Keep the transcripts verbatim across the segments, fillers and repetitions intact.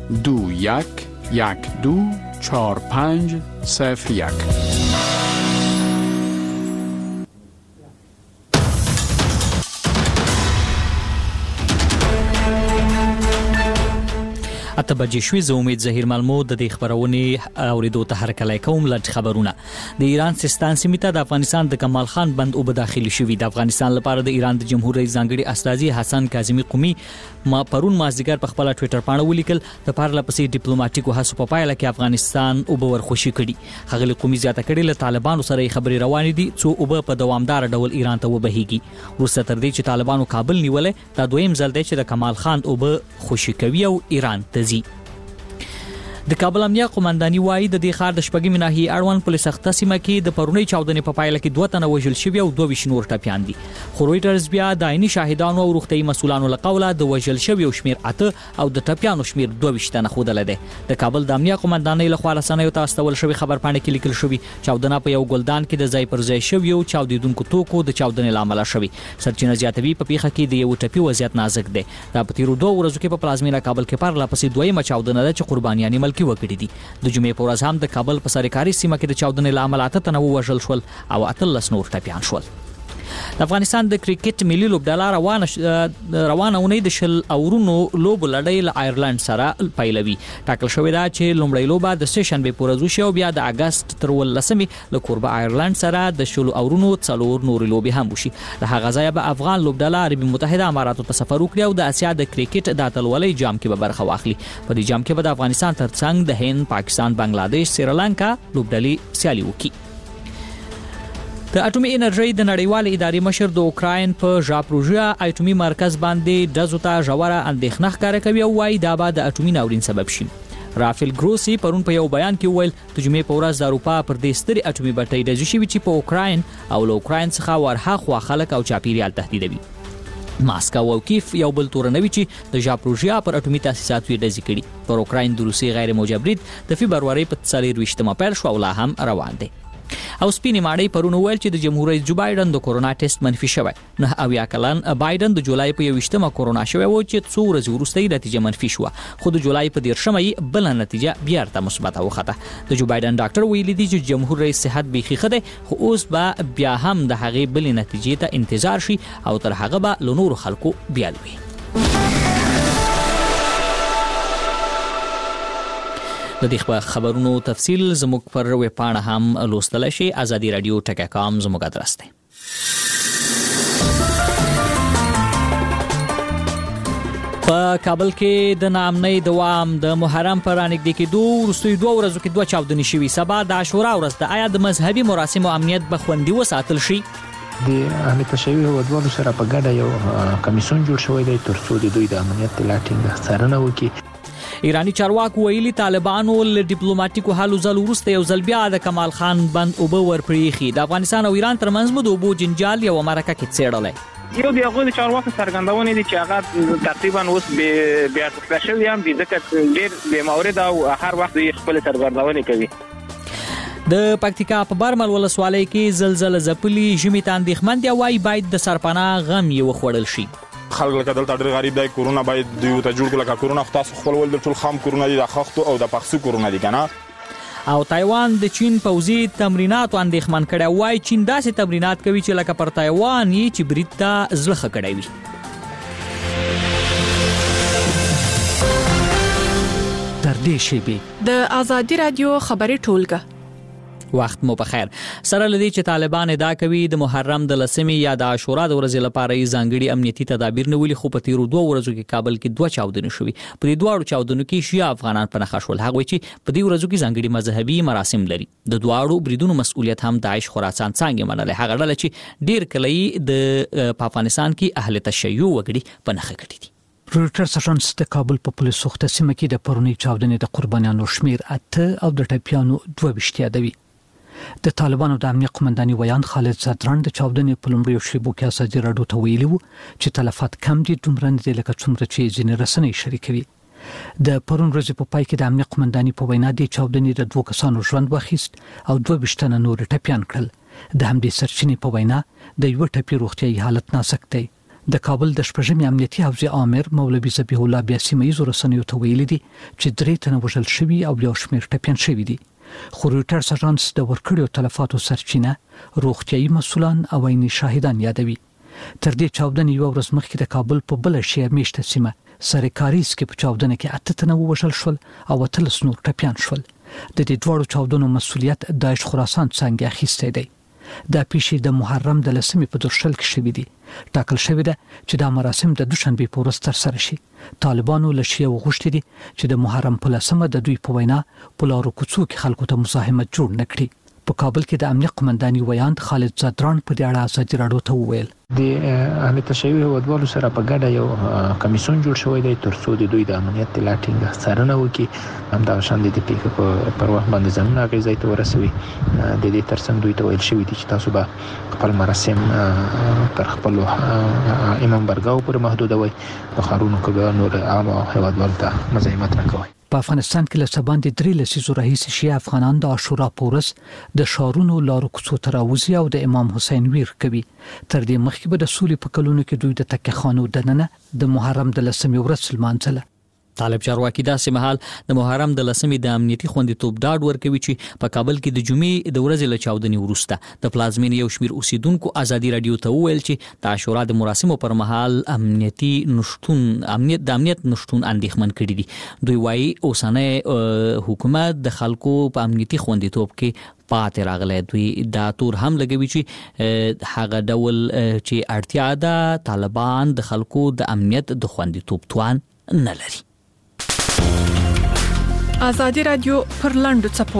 دو یک یک دو چهار پنج صفر یک. اته بجې شوې. زه امید ظهیر ملمود د دې خبرونې اوریدو ته هرکلی کوم. لږ خبرونه. د ایران سیستان سیمې ته د افغانستان د کمال خان بند اوبه داخلي شوي. د افغانستان لپاره د ایران د جمهور رئیس ځانګړي استازي حسن کاظمي قومي ما پرون مازدیګر په خپل ټوئیټر باندې ولیکل د پارله پسې ډیپلوماټیکو هڅو په پایله کې افغانستان اوبه ورخوشي کړي. ښاغلي قومي زیاته کړې له طالبانو سره خبرې روانې دي څو اوبه په دوامدار ډول ایران ته وبهیږي. وروسته تر دې چې طالبانو کابل نیولې، دا دویم ځل دی چې د کمال خان اوبه خوشي کوي او ایران ته ځي. د کابل امنیه قومنداني وایي د دې ښار د شپږمې ناحیې اړوند پولیس اخته سیمه کې د پرونی چاودنې په پایله کې دوه تنه وژل شوي او دوه ویشت نور ټپیان دي. خو رویټرز بیا د عیني شاهدانو او روغتیايي مسؤلانو له قوله د وژل شوي او شمیر اته او د ټپیانو شمیر دوه ویشت تنه ښودلی دی. د کابل د امنیه قومندانۍ لخوا رسنیو ته استول شوي خبر پاڼې کې لیکل شوي چاودنه په یو ګلدان کې د ځای پر ځای شوي او چاودیدونکو توکو د چاودنې له امله شوي. سرچینه زیاتوي په پیښه کې د یو ټپي وضعیت نازک دی. دا په تیرو دوه ورځو کې په پلازمینه کابل کې پرله پسې دویمه چاودنه ده چې قربانیان یې ملکي وکړي دي. د جمعې په ورځ هم د کابل په سرکاري سیمه کې د چاودنې له امله اته تنه ووژل شول او اتلس نور ټپیان شول. د افغانستان د کرکټ ملي لوبډله روانه روانه اونۍ د شل اورونو لوبو لړۍ له آیرلند سره پیلوي. ټاکل شوې ده چې لومړۍ لوبه د سه شنبې په ورځ وشي او بیا د اګست تر ولسمې له کوربه آیرلند سره د شل اورونو څلور نورې لوبې هم وشي. له هغه ځایه به افغان لوبډله عربي متحده اماراتو ته سفر وکړي او د اسیا د کرکټ د اتلولۍ جام کې به برخه واخلي. په دې جام کې به د افغانستان ترڅنګ د هند، پاکستان، بنگلاديش، سریلانکا لوبډلې سیالي وکړي. د اټومي انرژي د نړیوال ادارې مشر د اوکراین په ژاپروژیا اټومي مرکز باندې ډزو ته ژوره اندېښنه ښکاره کوي او وايي دا به د اټومي ناورین سبب شي. رافیل ګروسی پرون په یو بیان کې وویل د جمعې په ورځ د اروپا پر دې سترې اټومي بټۍ ډزې شوي چې په اوکراین او له اوکراین څخه ورهاخوا خلک او چاپیریال تهدیدوي. ماسکو او کیف یو بل تورنوي چې د ژاپروژیا پر اټومي تاسیساتو یې ډزې کړي. پر اوکراین د روسي غیر موجبرید د فبرورۍ په څلور ویشتمه پیل شو او لا هم روان دی. او سپینې ماڼۍ پرون وویل چې د جمهور رئیس جو بایدن د کورونا ټیسټ منفي شوی. نه اویا کلن بایدن د جولای په یوویشتمه کورونا شوی و چې څو ورځې وروسته یې نتیجه منفي شوه، خو د جولای په دیرشمه یې بله نتیجه بیا ورته مثبته وخته. د جو بایدن ډاکټر ویلي دي چې جمهور رئیس صحت بیخي ښه دی، خو اوس به بیا هم د هغې بلې نتیجې ته انتظار شي او تر هغه به له نورو خلکو بیل وي. د دې خبرونو تفصیل زموږ پر ویب پاڼه هم لوستلی شئ. ازادي رادیو ټکی کام زموږ ادرس دی. په کابل کې د ناامنۍ دوام د محرم پر رانږدې کېدو وروستیو دوه ورځو کې دوه چاودنې شوي. سبا د عاشورا ورځ ده. آیا د مذهبي مراسمو امنیت به خوندي وساتل شي؟ د اهل تشیع هیوادوالو سره په ګډه یو کمیسیون جوړ شوی دی تر څو د دوی د امنیت لا ټینګه څارنه وکړي. ایرانی چارواکو ویلي طالبانو له ډیپلوماټیکو هلو ځلو وروسته یو ځل بیا د کمال خان بند اوبه ورپرېښي. د افغانستان او ایران ترمنځ مو د اوبو جنجال یوه مرکه کې څېړلی. یو د هغوی د چارواکو څرګندونې دي چې هغه تقریبا اوس بې ارزښته شوي هم دي، ځکه ډېر بې مورده او هر وخت دوی خپلې سرګردونې کوي. د پکتیکا په برمل ولسوالۍ کې زلزله ځپلي ژمي ته اندېښمن دي او وایي باید د سرپناه غم یې وخوړل شي. خلک لکه دلته ډېر غریب دی، کورونه باید دوی ورته جوړ کړو. لکه کورونه خو تاسو خپل ول د ټول خام کورونه دي، د خښتو او د پخسو کورونه دي که نه. او تایوان د چین پوځي تمریناتو اندېښمن کړی. وایي چین داسې تمرینات کوي چې لکه پر تایوان یې چې برید ته زړه ښه کړی وي. تر دې شیبې د ازادي رادیو خبري ټولګه. وخت مو په خیر. سره لدی چې طالبان ادعا کوي د محرم د لسمې یا د عاشورا د ورځې لپاره یې ځانګړي امنیتي تدابیر نیولي، خو په تیرو دوه ورځو کې کابل کې دوه چاودنې شوي. په دې دواړو چاودنو کې شیعه افغانان په نښه شول. هغوی چې په دې ورځو کې ځانګړي مذهبي مراسم لري. د دواړو بریدونو مسؤلیت هم داعش خراسان څانګې منلی. هغه ډله چې ډېر کله یې د په افغانستان کې اهل تشیع وګړي په نښه کړي دي. رویټرز اژانس د کابل په پولیسو اخته سیمه کې د پرونی چاودنې د قربانیانو شمیر اته او د ټپیانو دوه ویشت یادوي. د طالبانو د امنیت قومنداني ویان خالد زدران د چاودنې په لومړیو شیبو کې ازادي راډیو ته ویلي وو چې تلفات کم دي، دومره نه دي لکه څومره چې ځینې رسنۍ شریکوي. د پرون ورځې په پای کې د امنیت قومنداني په وینا د چاودنې د دوه کسانو ژوند واخیست او دوه ویشت تنه نور ټپیان کړل. د همدې سرچینې په وینا د یو ټپي روغتیايي حالت نازک دی. د کابل د شپږمې امنیتي حوزې امیر مولوي ذبیح الله بیا سیمه ییزو رسنیو ته ویلي دي چې درې تنه وژل شوي او یو شمېر ټپیان شوي دي. خو رویټرز اژانس د ورکړیو تلفاتو سرچینه روغتيایي مسؤلان او عیني شاهدان یادوي. تر دې چاودنې یو ورځ مخکې د کابل په بل شهر میشته سیمه سرکاریز کې په چاودنه کې اته تنه وژل شول او اتلس نور ټپیان شول. د دې دوړو چاودنو مسؤلیت داعش خراسان څنګه اخیسته دی. دا پیښې د محرم د لسمې په درشل کې شوې دي. ټاکل شوې ده چې دا مراسم د دوشنبه په ورځ تر سره شي. طالبانو لشي وغوښتي دي چې د محرم په لسمه د دوی په وینا په لارو کوڅو کې خلکو ته مزاحمت جوړ نکړي. په کابل کې د امنیت قومنداني ویاند خالد زدران په دې اړه ازادي راډیو ته وویل د اهل تشیع هیوادوالو سره په ګډه یو کمیسون جوړ شوی دی ترڅو د دوی د امنیت لا ټینګه څارنه وکړي. همدا شان د دې پیښې په پر وخت باندې ځانونه غږی ته ورسوي. د دې ترڅنګ دوی ته ویل شوی دي چې تاسو به خپل مراسم پر خپل امام برګاو پر محدودوي. په خارونو کې نور عام هیوادوالو ته مزاحمت نه کوي. په افغانستان کې له سباندې درې لسیزو راهیسې شیعه افغانان د عاشورا پورس د شارونو لارو کوڅو ته راوځي او د امام حسین ویر کوي. تر دې مخکې به د سولې په کلونو کې دوی د تکه خانو دننه د محرم د لسمې ورځ لمانځله. طالب چارواکي داسې مهال د محرم د لسمې د امنیتي خوندیتوب ډاډ ورکوي چې په کابل کې د جمعې د ورځې له چاودنې وروسته د پلازمینې یو شمېر اوسیدونکو ازادي راډیو ته وویل چې د عاشورا د مراسمو پر مهال امنیتي نشټون امنیت د امنیت نشټون اندېښمن کړي دي. دوی وايي اوسنۍ حکومت د خلکو په امنیتي خوندیتوب کې پاتې راغلی. دوی دا تور هم لګوي چې هغه ډول چې اړتیا ده طالبان د خلکو د امنیت د خوندیتوب توان نه لري. ازادي راډیو پر لاندو چپو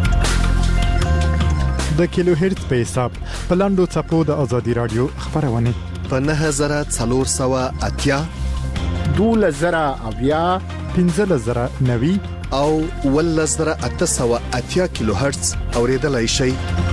د کیلو هرتز په حساب په لاندو چپو د ازادي راډیو خبرونه په نه هزار څلور سوه اتیا دوله زره اویا پنځه زره نوي او ول زره اته سوه اتیا کیلو هرتز اوریدلای شي.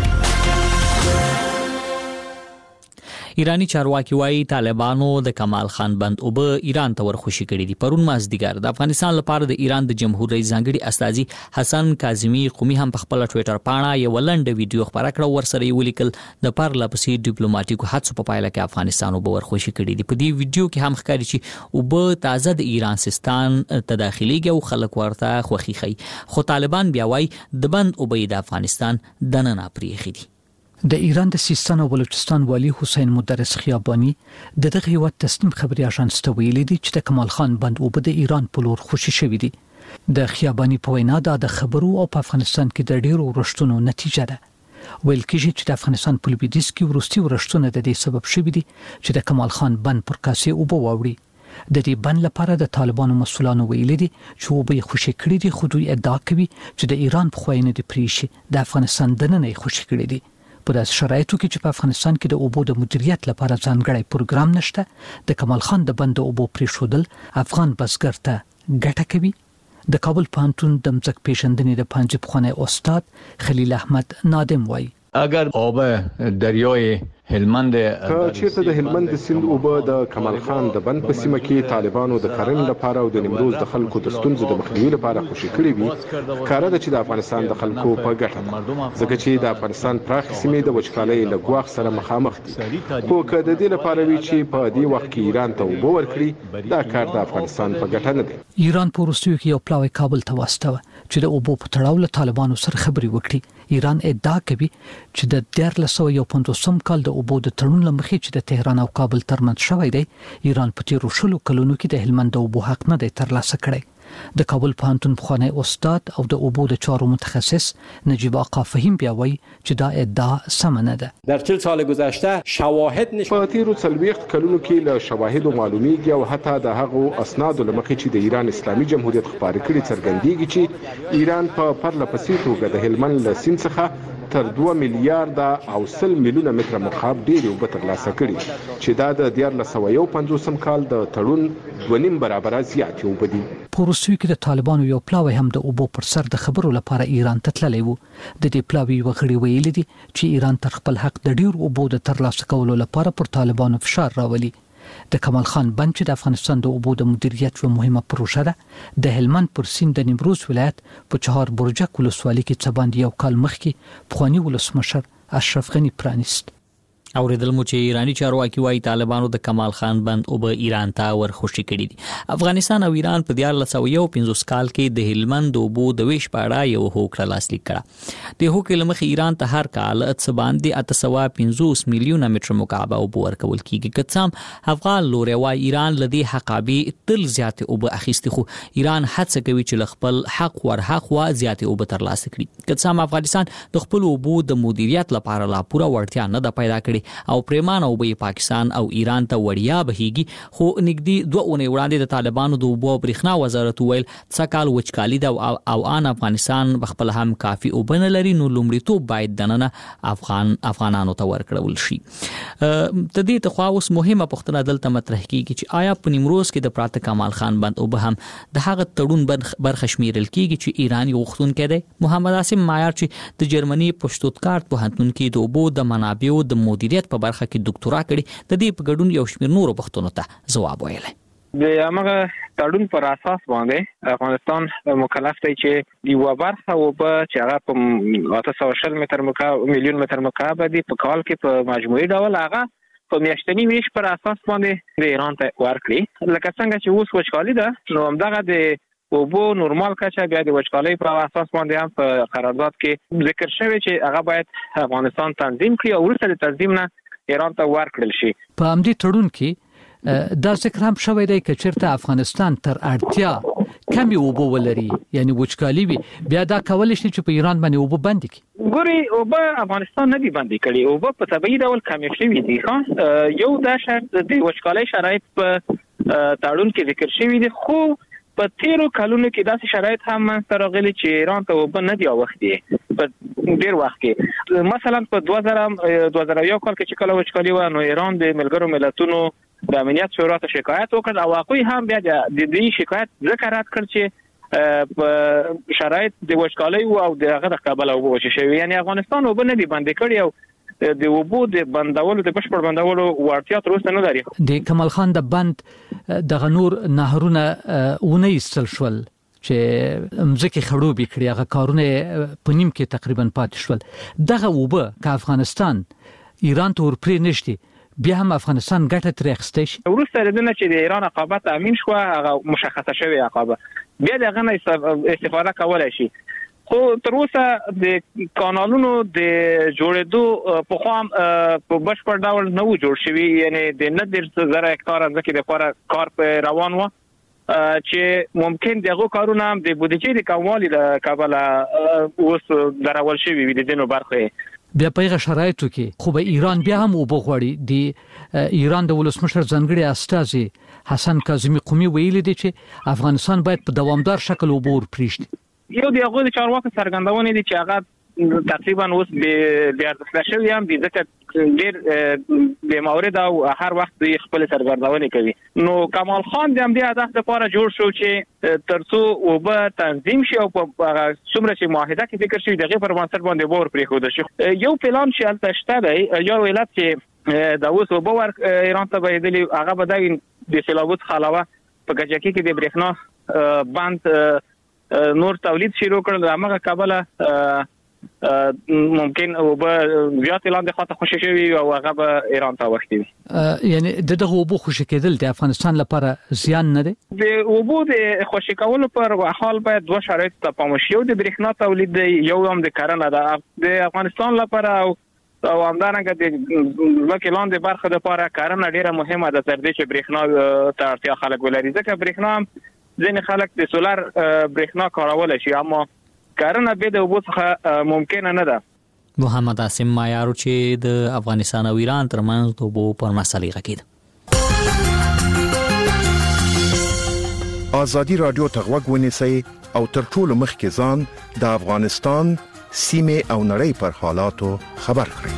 ایرانی چارواکي وايي طالبانو د کمال خان بند او به ایران ته ورخوشي کړي دي. پرون مازدیګر د افغانستان لپاره د ایران د جمهور رئیس ځانګړي استاذي حسن کاظمی قومي هم په خپل ټوئیټر پاڼه یو لنډ ویډیو خبره کړه ورسره یې ولیکل د پرله پسې ډیپلوماټیکو هڅو په پایله کې افغانستان او به ورخوشي کړي دي. په دې ویډیو کې هم ښکاري چې او به تازه د ایران سیستان ته داخليږي او خلک ورته خوخي خي. خو طالبان بیا وايي د بند او به د افغانستان دننه پریخي دي. د ایران د سیستان او بلوچستان والی حسین مدرس خیابانی د دغه هیواد تسنیم خبري اژانس ته ویلي دي چې د کمال خان بند او د ایران په لور خوشي شوی دي. د خیابانی په وینا د خبرو او په افغانستان کې د ډیرو ورشتونو نتیجه ده. ویل کېږي چې د افغانستان په لویدیځ کې ورستي ورشتونه د دې سبب شوی دي چې د کمال خان بند پر کاسې او به واوړي. د دې بند لپاره د طالبانو مسولانو ویلي دي چې او به خوشي کړی دي. خو دوی ادعا کوي چې د ایران په خوینه دي پریشي د افغانستان دننه خوشي کړی دي. په داسې شرایطو کې چې په افغانستان کې د اوبو د مدیریت لپاره ځانګړی پروګرام نشته د کمال خان د بند اوبو پریښودل افغان بزګر ته ګټه کوي. د کابل پوهنتون د مځک پیژندنې د پنځه پخوانی استاد خلیل احمد نادم وایي اگر آب دریای هلمند که چیرته د هلمند سیند اوبه د کمال خان د بند په سیمه کې طالبانو د کرنې لپاره او د نیمروز د خلکو د ستونزو د مخنیوي لپاره خوشي کړي وي ښکاره ده چې د افغانستان د خلکو په ګټه ده ځکه چې د افغانستان پراخ سیمې د وچکالۍ له ګواښ سره مخامخ دي. خو که د دې لپاره وي چې په دې وخت کې ایران ته اوبه ورکړي دا کار د افغانستان په ګټه نه دی. ایران په وروستیو کې یو پلاوی کابل ته واستوه چې د اوبو په تړاو له طالبانو سره خبري وکړي. ایران ادعا کوي چې د دیارلس سوه یو پنځوسم کال د اوبو د تړون لمخې چې د تهران او کابل ترمنځ شوی دی ایران په تیرو شلو کلونو کې د هلمند د اوبو حق نه دی ترلاسه کړی. د کابل پوهنتون پخوانی استاد او د اوبو د چارو متخصص نجیب آقا فهیم بیا وایي چې دا ادعا سم نه ده. در چهل سال گذشته شواهد نشون په تیرو څلوېښت کلونو کې له شواهدو معلومیږي او حتی د هغو اسنادو لمخې چې د ایران اسلامي جمهوریت خپاره کړي څرګندېږي چې ایران په پرله پسې توګه د هلمند له سیند څخه تر دوه میلیارډه او سل میلیونه متره مکعب ډېرې اوبه ترلاسه کړي چې دا د دیارلس سوه یو پنځوسم کال د تړون دوه نیم برابره زیاتې اوبه دي. په وروستیو کې د طالبانو یو پلاوی هم د اوبو پر سر د خبرو لپاره ایران ته تللی و. د دې پلاوی یو غړي ویلي دي چې ایران تر خپل حق د ډیر اوبو د ترلاسه کولو لپاره پر طالبانو فشار راولي. د کمال خان بند چې د افغانستان د اوبو د مدیریت یوه مهمه پروژه ده د هلمند پر سیند د نیمروز ولایت په چهار برجک ولسوالۍ کې څه باندې یو کال مخکې پخواني ولسمشر اشرف غني پرانیست. اوریدل مو چې ایرانی چارواکي وايي طالبانو د کمال خان بند او به ایران ته ورخوشي کړي دي. افغانستان او ایران په دیار لسو یو پنځوس کال کې د هلمند او بو د ویش پاړه یو هوکړه لاسلیک کړه. د هوکړې لمخې ایران ته هر کال څه باندې اته سوه پنځوس میلیونه متر مکعب او بو ورکول کیږي. کڅام افغان لوري وايي ایران لدی حقابي تل زیات او به اخیستي، خو ایران هڅه کوي چې خپل حق ور حق وا زیات او به ترلاسه کړي. کڅام افغانستان د خپل او بو د مدیریت لپاره لا پوره وړتیا نه ده پیدا کړې او پریمان او به پاکستان او ایران ته وړیا بهيږي. خو نګدي دوه اونۍ وړاندې د طالبانو د اوبو برېښنا وزارت ویل څکال وچکالي د او ان افغانستان بخپل هم کافي او بن لري، نو لومړیتوب باید دننه افغان افغانانو ته ورکړل شي. د دې تخوا اوس مهمه پوښتنه دلته مطرح کیږي چې آیا په نیمروز کې د پراته کمال خان بند او به هم د هغه تړون برخه شمیرل کیږي چې ایران یو غوښتونکی دی. محمد عاصم مایار چې د جرمني پشتوتکارت پوهنتون کې د اوبو د منابعو د مدیریت په برخه کې ډاکټورا کړي، د دې په ګډون یو شمېر نورو پوښتنو ته ځواب ویلی. د هغه تړون پر اساس باندې افغانستان مکلف دی چې د یو برخه او په چې هغه په اته سوه شل متر مکعب میلیون متر مکعب دی په کال کې په مجموعي ډول هغه په میاشتنی ویش پر اساس باندې د ایران ته ورکړي. لکه څنګه چې اوس وچکالي ده نو همدغه د او بو نورمال کچه بیا د وچکالۍ په اساس باندې هم په قرارداد کې ذکر شوی چې هغه باید افغانستان تنظیم کړي او وروسته د تنظیم نه ایران ته ورکړل شي. په همدې تړون کې دا ذکر هم شوی دی چې چیرته افغانستان تر اړتیا کمی اوبو ولري یعنی وچکالي وي بیا دا کول شي چې په ایران باندې اوبو بند کړي. ګوري اوبه افغانستان نه دی بند کړي، اوبه په طبيعي ډول کمی شوی دي. ها یو دا شرط د وچکالۍ شرایط په تړون کې ذکر شوی دي، خو په تیرو کلونو کې داسې شرایط هم منځته راغلي چې ایران ته اوبه نه دی اوښتي په ډیر وخت کې. مثلا په دوه زره یو کال کې چې کله وچکالي و نو ایران د ملګرو ملتونو د امنیت شورا ته شکایت وکړ او هغوی هم بیا د دې شکایت ذکر رد کړ چې په شرایط د وچکالۍ او د هغه د قبل اوبه وشي شوی، یعنی افغانستان اوبه نه دی بند کړي او د اوبو د بندولو د بشپړ بندولو وړتیا تر اوسه نه لري. د کمال خان د بند د غنور نهرونه ونه ایستل شول چې مزکی خړوبې کړي، هغه کارونه په نیم کې تقریبا پاتې شول. دغه اوبه که افغانستان ایران ته ورپرې نشي بیا هم افغانستان ګټه ترې اخیستی شي. وروسته دنه چې د ایران عقابت امین شو هغه مشخصه شوی عقابه بیا دغه نه استفاده کولای شي. خو تر اوسه د کانالونو د جوړېدو په خام په بشپړ ډول نه و جوړ شوی، یعنی د نه ډیر زره هکتار ځمکې لپاره کار په روان و چې ممکن دغه کارونه هم د بودیجې د کموالي له کبله اوس درول شوی وي د دینو برخه. بیا په هغه شرایطو کې خو به ایران بیا هم اوبه غواړي. د ایران د ولسمشر ځانګړي استازي حسن کاظمي قومي ویلي دی چې افغانستان باید په دوامدار شکل اوبه ورپرېږدي. یو د هغه د چارواکو څرګندونه دي چې هغه تقریبا اوس به ارزښت شوی هم دي ځکه ډېر د مورد او هر وخت خپل سرګردونه کوي. نو کمال خان د همدې هدف لپاره جوړ شو چې ترڅو اوبه تنظیم شي او په څومره چې معاهده کې ذکر شوی دغه پر بنسټ باندې باور پرېښودل شي. یو پلان چې هلته شته دی، یو علت چې د اوس اوبه ور ایران ته بهیدلي هغه به د سیلابوت خلاوه په کجکي کې د برېښنا بند نور تولید شروع کړل، هغه کابل ممکن او به زیات لاندې خاطر خوشی شوی او هغه به ایران ته وختي. یعنی دغه اوبو خوشی کېدل د افغانستان لپاره زیان نه دی. د اوبو د خوشی کولو پر حال باید دوه شرایط ته پام وشي، یو د برېښنا تولید دی، یو هم د کرنه ده. د افغانستان لپاره او او همدارنګه د ځمکې لاندې برخه لپاره کرنه ډیره مهمه ده تر دې چې برېښنا ته اړتیا خلک ولري، ځکه برېښنا هم ځینې خلک د سولر برېښنا کارول شي اما کرنه به د اوبو څخه ممکنه نه ده. محمد عاصم مایارو چې د افغانستان او ایران ترمنځ د اوبو پر مسلې غږیده. ازادي رادیو ته غوږ ونیسئ او تر ټولو مخکې ځان د افغانستان سیمه او نړۍ پر حالاتو خبر کړئ.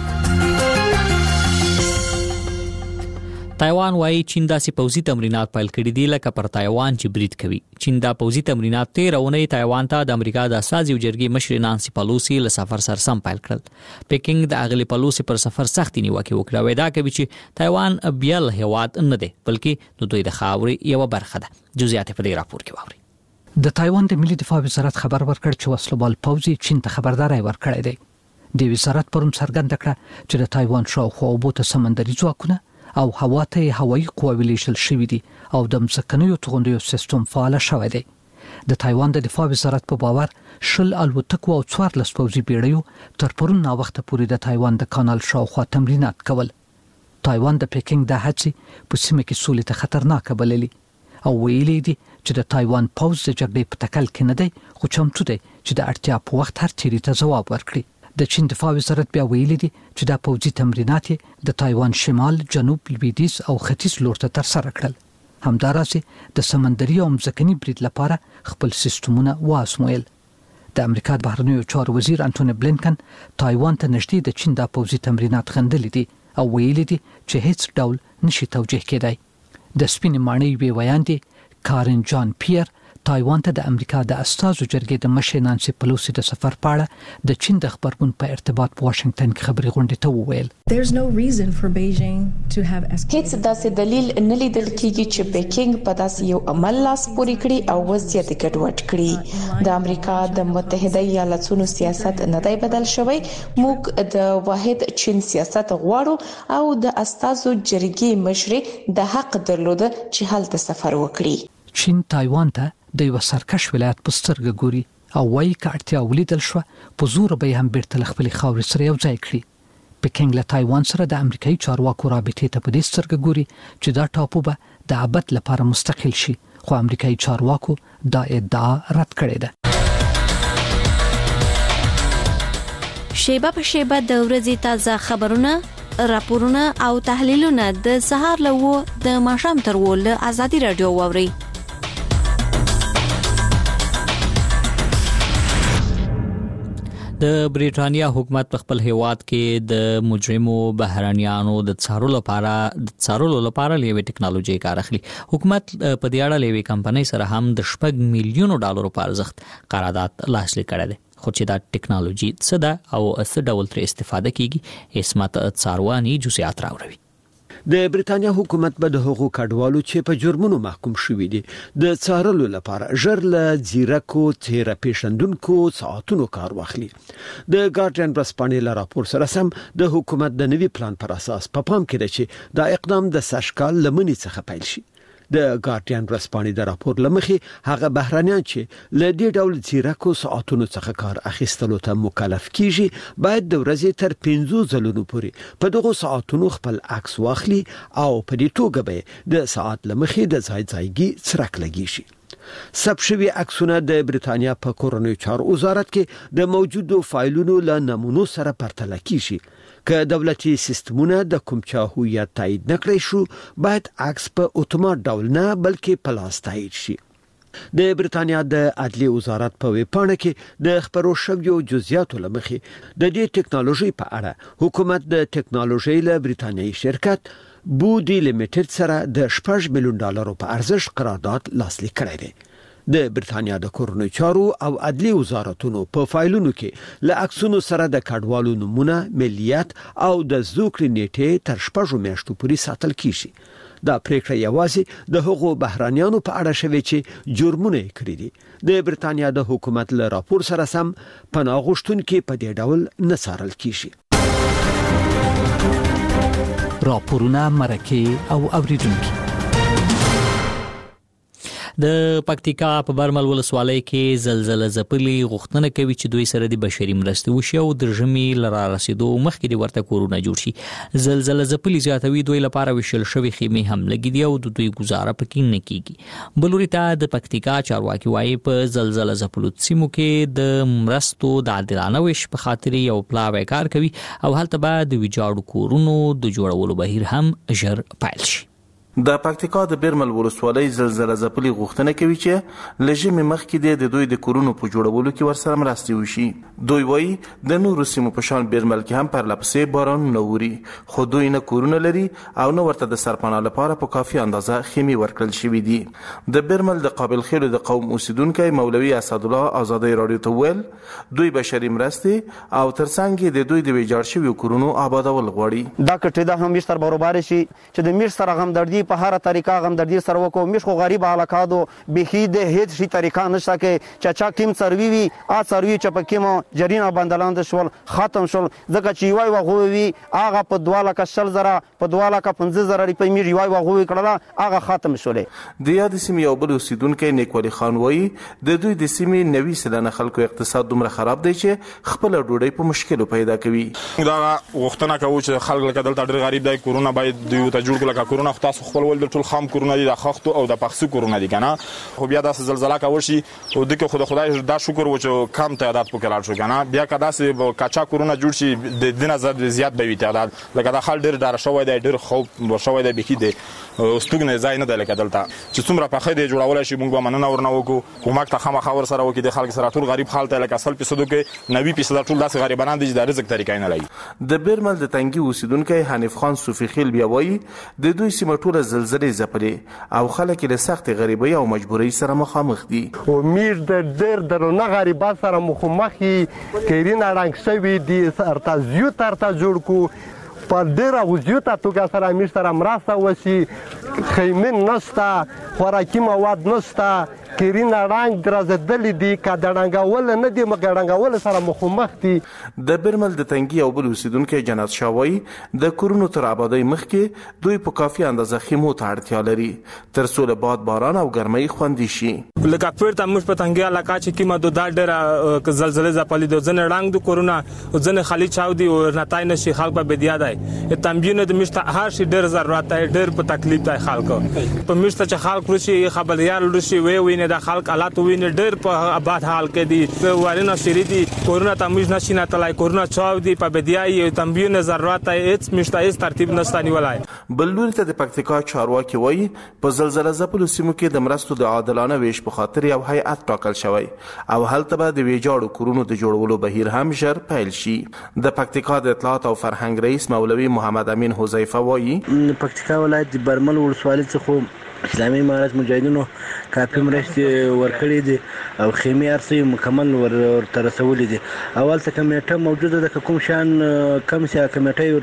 تایوان وايي چین داسې پوځي تمرینات پیل کړي دي لکه پر تایوان چې برید کوي. چین دا پوځي تمرینات تیر اونۍ تایوان ته د امریکا د اساسي جرګې مشر نانسي پالوسی له سفر سره سم پیل کړل. پیکینګ د اغلی پالوسی پر سفر سختي نیوکه وکړه، وای دا کوي چې تایوان بیل هواد نه دی بلکې د دوی د خاورې یو برخه ده. جزئیات په دې راپور کې واوري. د تایوان د ملي دفاع وزارت خبر ورکړ چې وسلوال پوځي چین ته خبرداري ورکړې ده. د وزارت پرم څرګنده کړه چې د تایوان شاوخوا اوبو ته سمندري ځواکونه او هوا ته هوایي قواوې لیږل شوي دي او د مځکنیو توغندیو سیستم فعال شوی دی. د تایوان د دفاع وزارت په باور شل الوتکو او څوارلس پوځي بیړیو تر پرون نا وخت پورې د تایوان د کانال شاوخوا تمرینات کول. تایوان د پیکینګ د هڅې په سیمه کې سولې ته خطرناک بللي او ویلي دي چې د تایوان پوځ د جګړې په تکل کې نه دی خو چمتو دی چې د اړتیا په وخت هر چیرې ته ځواب ورکړي. د چین دفاع وزارت بیا ویلي دي چې دا پوځي تمرینات د تایوان شمال، جنوب، لویدیځ او ختیځ لور ته ترسره کړل. همدارسه د سمندري او مځکني برید لپاره خپل سیستمونه واسمویل. د امریکا بهرنیو چارو وزیر انټونی بلینکن تایوان ته نږدې د چین د پوځي تمرینات غندلي دي او ویلي دي چې هیڅ ډول نشي توجیه کېدای. د سپین ماڼۍ وی ویاندې کارن جان پیر تایوان ته د امریکا د استازو جرګې د مشر نانسي پلوسی د سفر په اړه د چین د خبرګون په ارتباط په واشنگټن کې خبري غونډې ته وویل. هیڅ داسې دلیل نه لیدل کیږي چې بیکینګ په داسې یو عمل لاس پورې کړي او وضعیت ګډوډ کړي. د امریکا د متحده ایالاتونو سیاست نه دی بدل شوی. موږ د واحد چین سیاست غواړو او د استازو جرګې مشر د حق درلوده چې هلته سفر وکړي. چین تایوان ته د یو سرکش ولایت په سترګه ګوري او وایي که اړتیا ولیدل شوه په زور به هم بیرته له خپلې خاورې سره یو ځای کړي. پیکینګ له تایوان سره د امریکایي چارواکو رابطې ته په دې سترګه ګوري چې دا ټاپو به د ابد لپاره مستقل شي، خو امریکایي چارواکو دا ادعا رد کړې ده. شیبه په شیبه د ورځې تازه خبرونه، راپورونه او تحلیلونه د سهار له و د ماښام تر و له ازادي رادیو واوري. د بریټانیا حکومت په خپل هیواد کې د مجرمو بهرانيانو د څارلو لپاره د څارلو لپاره لوي ټکنالوژي کار اخلي. حکومت په دې اړه لوي کمپنۍ سره هم د شپږ میلیونو ډالرو په ارزښت قرارداد لاسلیک کړی دی. خو چې دا ټکنالوژي څه ده او څه ډول تر استفاده کیږي اسمت څارواني جزئیات راوړي. د بریټانیا حکومت به د هغو کډوالو چې په جرمونو محکوم شوي دي د څارلو لپاره ژر له ځیرکو تیره پیښندونکو ساعتونو کار واخلي. د ګارډین ورځپاڼې له راپور سره سم د حکومت د نوي پلان پر اساس په پام کې ده چې دا اقدام د سږکال له منځ څخه پیل شي. د ګارډین ورځپاڼې د راپور لمخې هغه بهرانيان چې له دې ډول ځیرکو ساعتونو څخه کار اخیستلو ته مکلف کیږي باید د ورځې تر پنځو ځلونو پورې په دغه ساعتونو خپل عکس واخلي او په دې توګه به د ساعت لمخې د ځای ځایګي څرک لګي شي. ثبت شوي عکسونه د بریټانیا په کورنیو چارو وزارت کې د موجودو فایلونو له نمونو سره پرتله کیږي. که دولتي سیستمونه د کوم چا هویت تایید نکړي شو باید عکس په اتومات ډول نه بلکې په لاس تایید شي. د بریټانیا د عدلیې وزارت په ویب پاڼه کې د خبرو شویو جزئیاتو لمخې د دې ټکنالوژي په اړه حکومت د ټکنالوژي له بریټانیایي شرکت بودی لیمیټډ سره د شپږ میلیون ډالرو په ارزښت قرارداد لاسلیک کړی دی. د بریټانیا د کورنیو چارو او عدلیې وزارتونو په فایلونو کې له عکسونو سره د کډوالو نمونه، ملیت او د زوکړې نیټه تر شپږو میاشتو پورې ساتل کیږي. دا پریکړه یوازې د هغو بهرانيانو په اړه شوې چې جرمونه کړی دي. د بریټانیا د حکومت له راپور سره سم پناه غوښتونکي په دې ډول نه څارل کیږي. راپورونه، مرکه او اوریدونکو. د پکتیکا په برمل ولسوالۍ کې زلزلہ ځپلي غوښتنه کوي چې دوی سره د بشري مرستې وشي او د ژمي لرا رسیدو مخکې د ورته کورونه جوړ شي. زلزلہ ځپلي زیاتوي دوی لپاره وشل شوی خیمه هم لګي دي او د دوی گزاره پکې نه کیږي. بلوريتا د پکتیکا چارواکي وايي په زلزلہ ځپلو سیمو کې د مرستو د عادلانه ویش په خاطر یو پلاوی کار کوي او هلته به د ویجاړو کورونو د جوړولو بهیر هم ژر پیل شي. د پکتیکا د بیرمل ولسوالۍ زلزلہ ځپلي غوښتنه کوي چې له ژمي مخکې د دوی د کورونو په جوړولو کې ورسره مرستې وشي. دوی وایي د نورو سیمو په شان بیرمل کې هم پرلپسې بارانونه اوري خو دوی نه کورونه لري او نه ورته د سرپناه لپاره په کافي اندازه خیمې ورکړل شوي دي. د بیرمل د قابل خیلو د قوم اوسیدونکی مولوي اسدالله آزادۍ راډیو ته ویل دوی بشري مرستې او ترڅنګ د دوی د ویجاړ شویو کورونو آبادول غواړي. دا کټه د هم مستر برابر شي چې د میر سره غم دردي په هر طریقه غمدردي سره وکړو موږ خو غریب علاقادو بخي د هیڅ شي طریقه نشته کې چې چا کیم سروي وي ا سروي چې په کیمو جرینه بندلاند شول ختم شول ځکه چې وای وغوي هغه په دواله کا شل زره په دواله کا پنځه زره ری په میری وای وغوي کړه هغه ختم شولې د یاد سیمې یو بل اوسیدونکو نیکولي خان وایي د دوی د سیمې نوي سلنه خلکو اقتصاد دومره خراب دی چې خپل ډوډۍ په مشکل پیدا کوي دا وختونه کوي چې خلک لکه دلته ډېر غریب دی کورونا باید دوی ته جوړ کړه لکه کورونا خو تاسو خپل ول د ټول خام کورونا دي د خښتو او د پخسو کورونا دي کنه خو بیا داسې زلزلہ کا ورشي او دغه خدای خدای دا شکر و چې کم تعداد پکې لاړ شو کنه بیا کدا سه کاچا کورونا جوړ شي د دینه زیات زیات به وي تعداد لکه دا خل ډېر ډار شوی دی ډېر خوب شوی دی بکی دی استوګنه ځای نه دی لکه دلته چې څومره په خې دی جوړول شي موږ به مننه ورنه وکړو کومک ته خامخا ور سره وکړي د خلک سره ټول غریب حالت لکه اصل په صدو کې نوي پیسې ټول داسې غریبانان دي چې د رزق طریقې نه لای د بیرمل د تنګي اوسیدونکو حنیف خان صوفي خیل بیا وایي د دوی سیمه ټوله زلزلې ځپلې او خلک له سخت غریبۍ او مجبورۍ سره مخامخ دي امید د ډېر درنه غریبات سره مخامخ کیرین اړنګ شوي دي ارتا زیو ترتا جوړ کو په ډېره وزیوته توګه سره امیر سره مرسته وشي خیمې نشته خوراکي مواد نشته کیرین اړنګ درزدلې دي که د ړنګول نه دي مګر ړنګول سره مخامخ دي د بیرمل د تنګي او بل اوسیدونکو جنات شاه وایي د کورونو تر آبادۍ مخکې دوی په کافي اندازه خیمو ته اړتیا لري تر څو له باد باران او ګرمۍ خوندي شي لکه پورته موږ په تنګي علاقه چې کیمه د دا ډېره زلزلې ځپلې دي ځنې ړنګ د کورونه ځنې خالي چاودي او نتای نشي خلک به بدیا دی تنبیه د مشته هر شي ډېر ضرورت دی ډېر په تکلیف دی خلکو په مشته چې خلک رشي خبريال رشي وی وی د خلک حالات ویني ډېر په آباد حال کې دي ورنه شری دي کورونا تمویج نشي نه تلای کورونا چاو دي په بدیای تنبیه نه ضرورت هیڅ مشته هیڅ ترتیب نشته ولای بلور ته د پکتیکا چارواکي وایي په زلزلہ ځپلو سیمو کې د مرستو د عادلانه ویش په خاطر یو هیئت ټاکل شوی او هلته به د ویجاړو کورونو د جوړولو بهیر هم ژر پیل شي د پکتیکا د اطلاعات او فرهنګ رئیس مولوي محمد امین حذیفه وایي پکتیکا ولایت د برمل ولسوالۍ څخه اسلامي امارت مجاهدینو کافي مرستې ورکړې دي او خیمې ارسي مکمل ورته رسولې دي اول څه کمیټه موجوده ده کوم شان کم سي کمیټه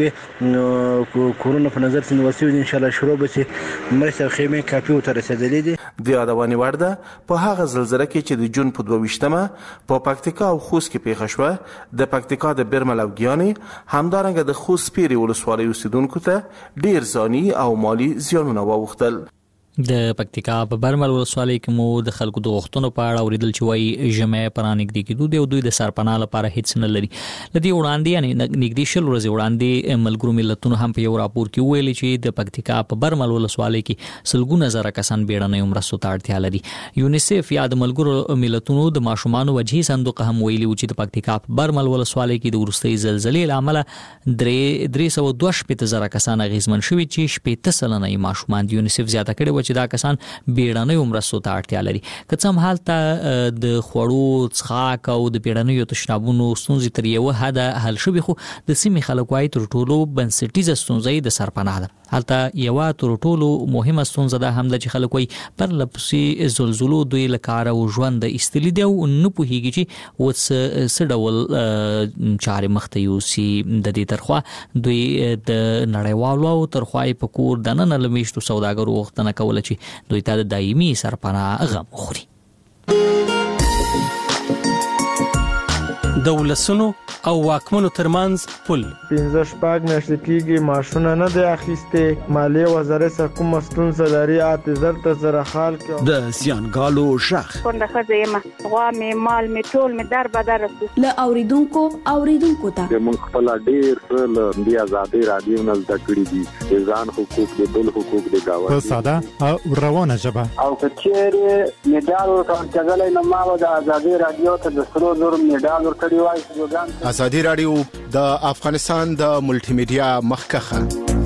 ورپرکوي کورونه په نظر سین وسیو ان شاء الله شروع به سي مرسته خیمې کافي ورته رسیدلې دي د یادونې وړ ده په هغه زلزلہ کې چې د جون په دوه ویشتمه په پکتیکا او خوست کې پیښه شوه د پکتیکا د بیرمل او ګیانې همدارنګه د خوست پیری ولسوالۍ اوسیدونکو ته ډیر ځاني او مالی زیانونه واوښتل د پکتیکا په برمل ولسوالۍ کې مو د خلکو د غوښتنو په اړه اوریدل چې وایي ژمه پرانګدي کېدو دی او دوی د سرپناه لپاره هیڅ نه لري لدی وړاندې یعنی نږدې شل ورځې وړاندې ملګرو ملتونو هم په یو راپور کې ویلي چې د پکتیکا په برمل ولسوالۍ کې سلګونه زره کسان بیړنۍ مرستو ته اړتیا لري یونیسف یا د ملګرو ملتونو د ماشومان وجهي صندوق هم ویلي چې د پکتیکا په برمل ولسوالۍ کې د ورستۍ زلزلې لامل درې درې سوه دوه شپېته زره کسان اغیزمن شوي چې شپېته سلنه یې ماشومان د یونیسف زیاته کړي چې دا کسان بیړنۍ مرستو ته اړتیا لري که څه هم حالت د خوړو څښاک او د بیړنیو تشنابونو ستونزې تر یو حده حل شوي خو د سیمې خلک وایي تر ټولو بنسټیزه ستونزه د سرپناه ده هلته یوه تر ټولو مهمه ستونزه ده هم ده چې خلک وایي پرله پسې زلزلو دوی له کاره او ژونده ایستلي دي او نه پوهېږي چې اوس څه ډول چارې مخته یوسي د دې ترخوا دوی د نړیوالو او ترخوا یې په کور دننه له میشتو سوداګرو غوښتنه کوله چې دوی ته د دایمي سرپناه غم وخوري د ولسونو او واکمنو ترمنځ پل پنځه شپږ میاشتې کېږي معاشونه نه دی اخیستې مالیې وزارت څخه کومه ستونزه لري اته زر ته زره خال کې د زیانګالو شخ کونډه ښځه یم غوا مې مال مې ټول مې در بدر رسو له اوریدونکو اوریدونکو ته موږ خپل ډېر څه له دې ازادي رادیو نه زده کړي دي ځان حقوق دي بل حقوق دي گاوه په ساده او روانه ژبه او کچېره میډال ورکړل کېدلای نو ما د ازادي رادیو ته د سرو زر میډال ورکړی وای سلوګان ازادي رادیو د افغانستان د ملټي میډیا مخکخه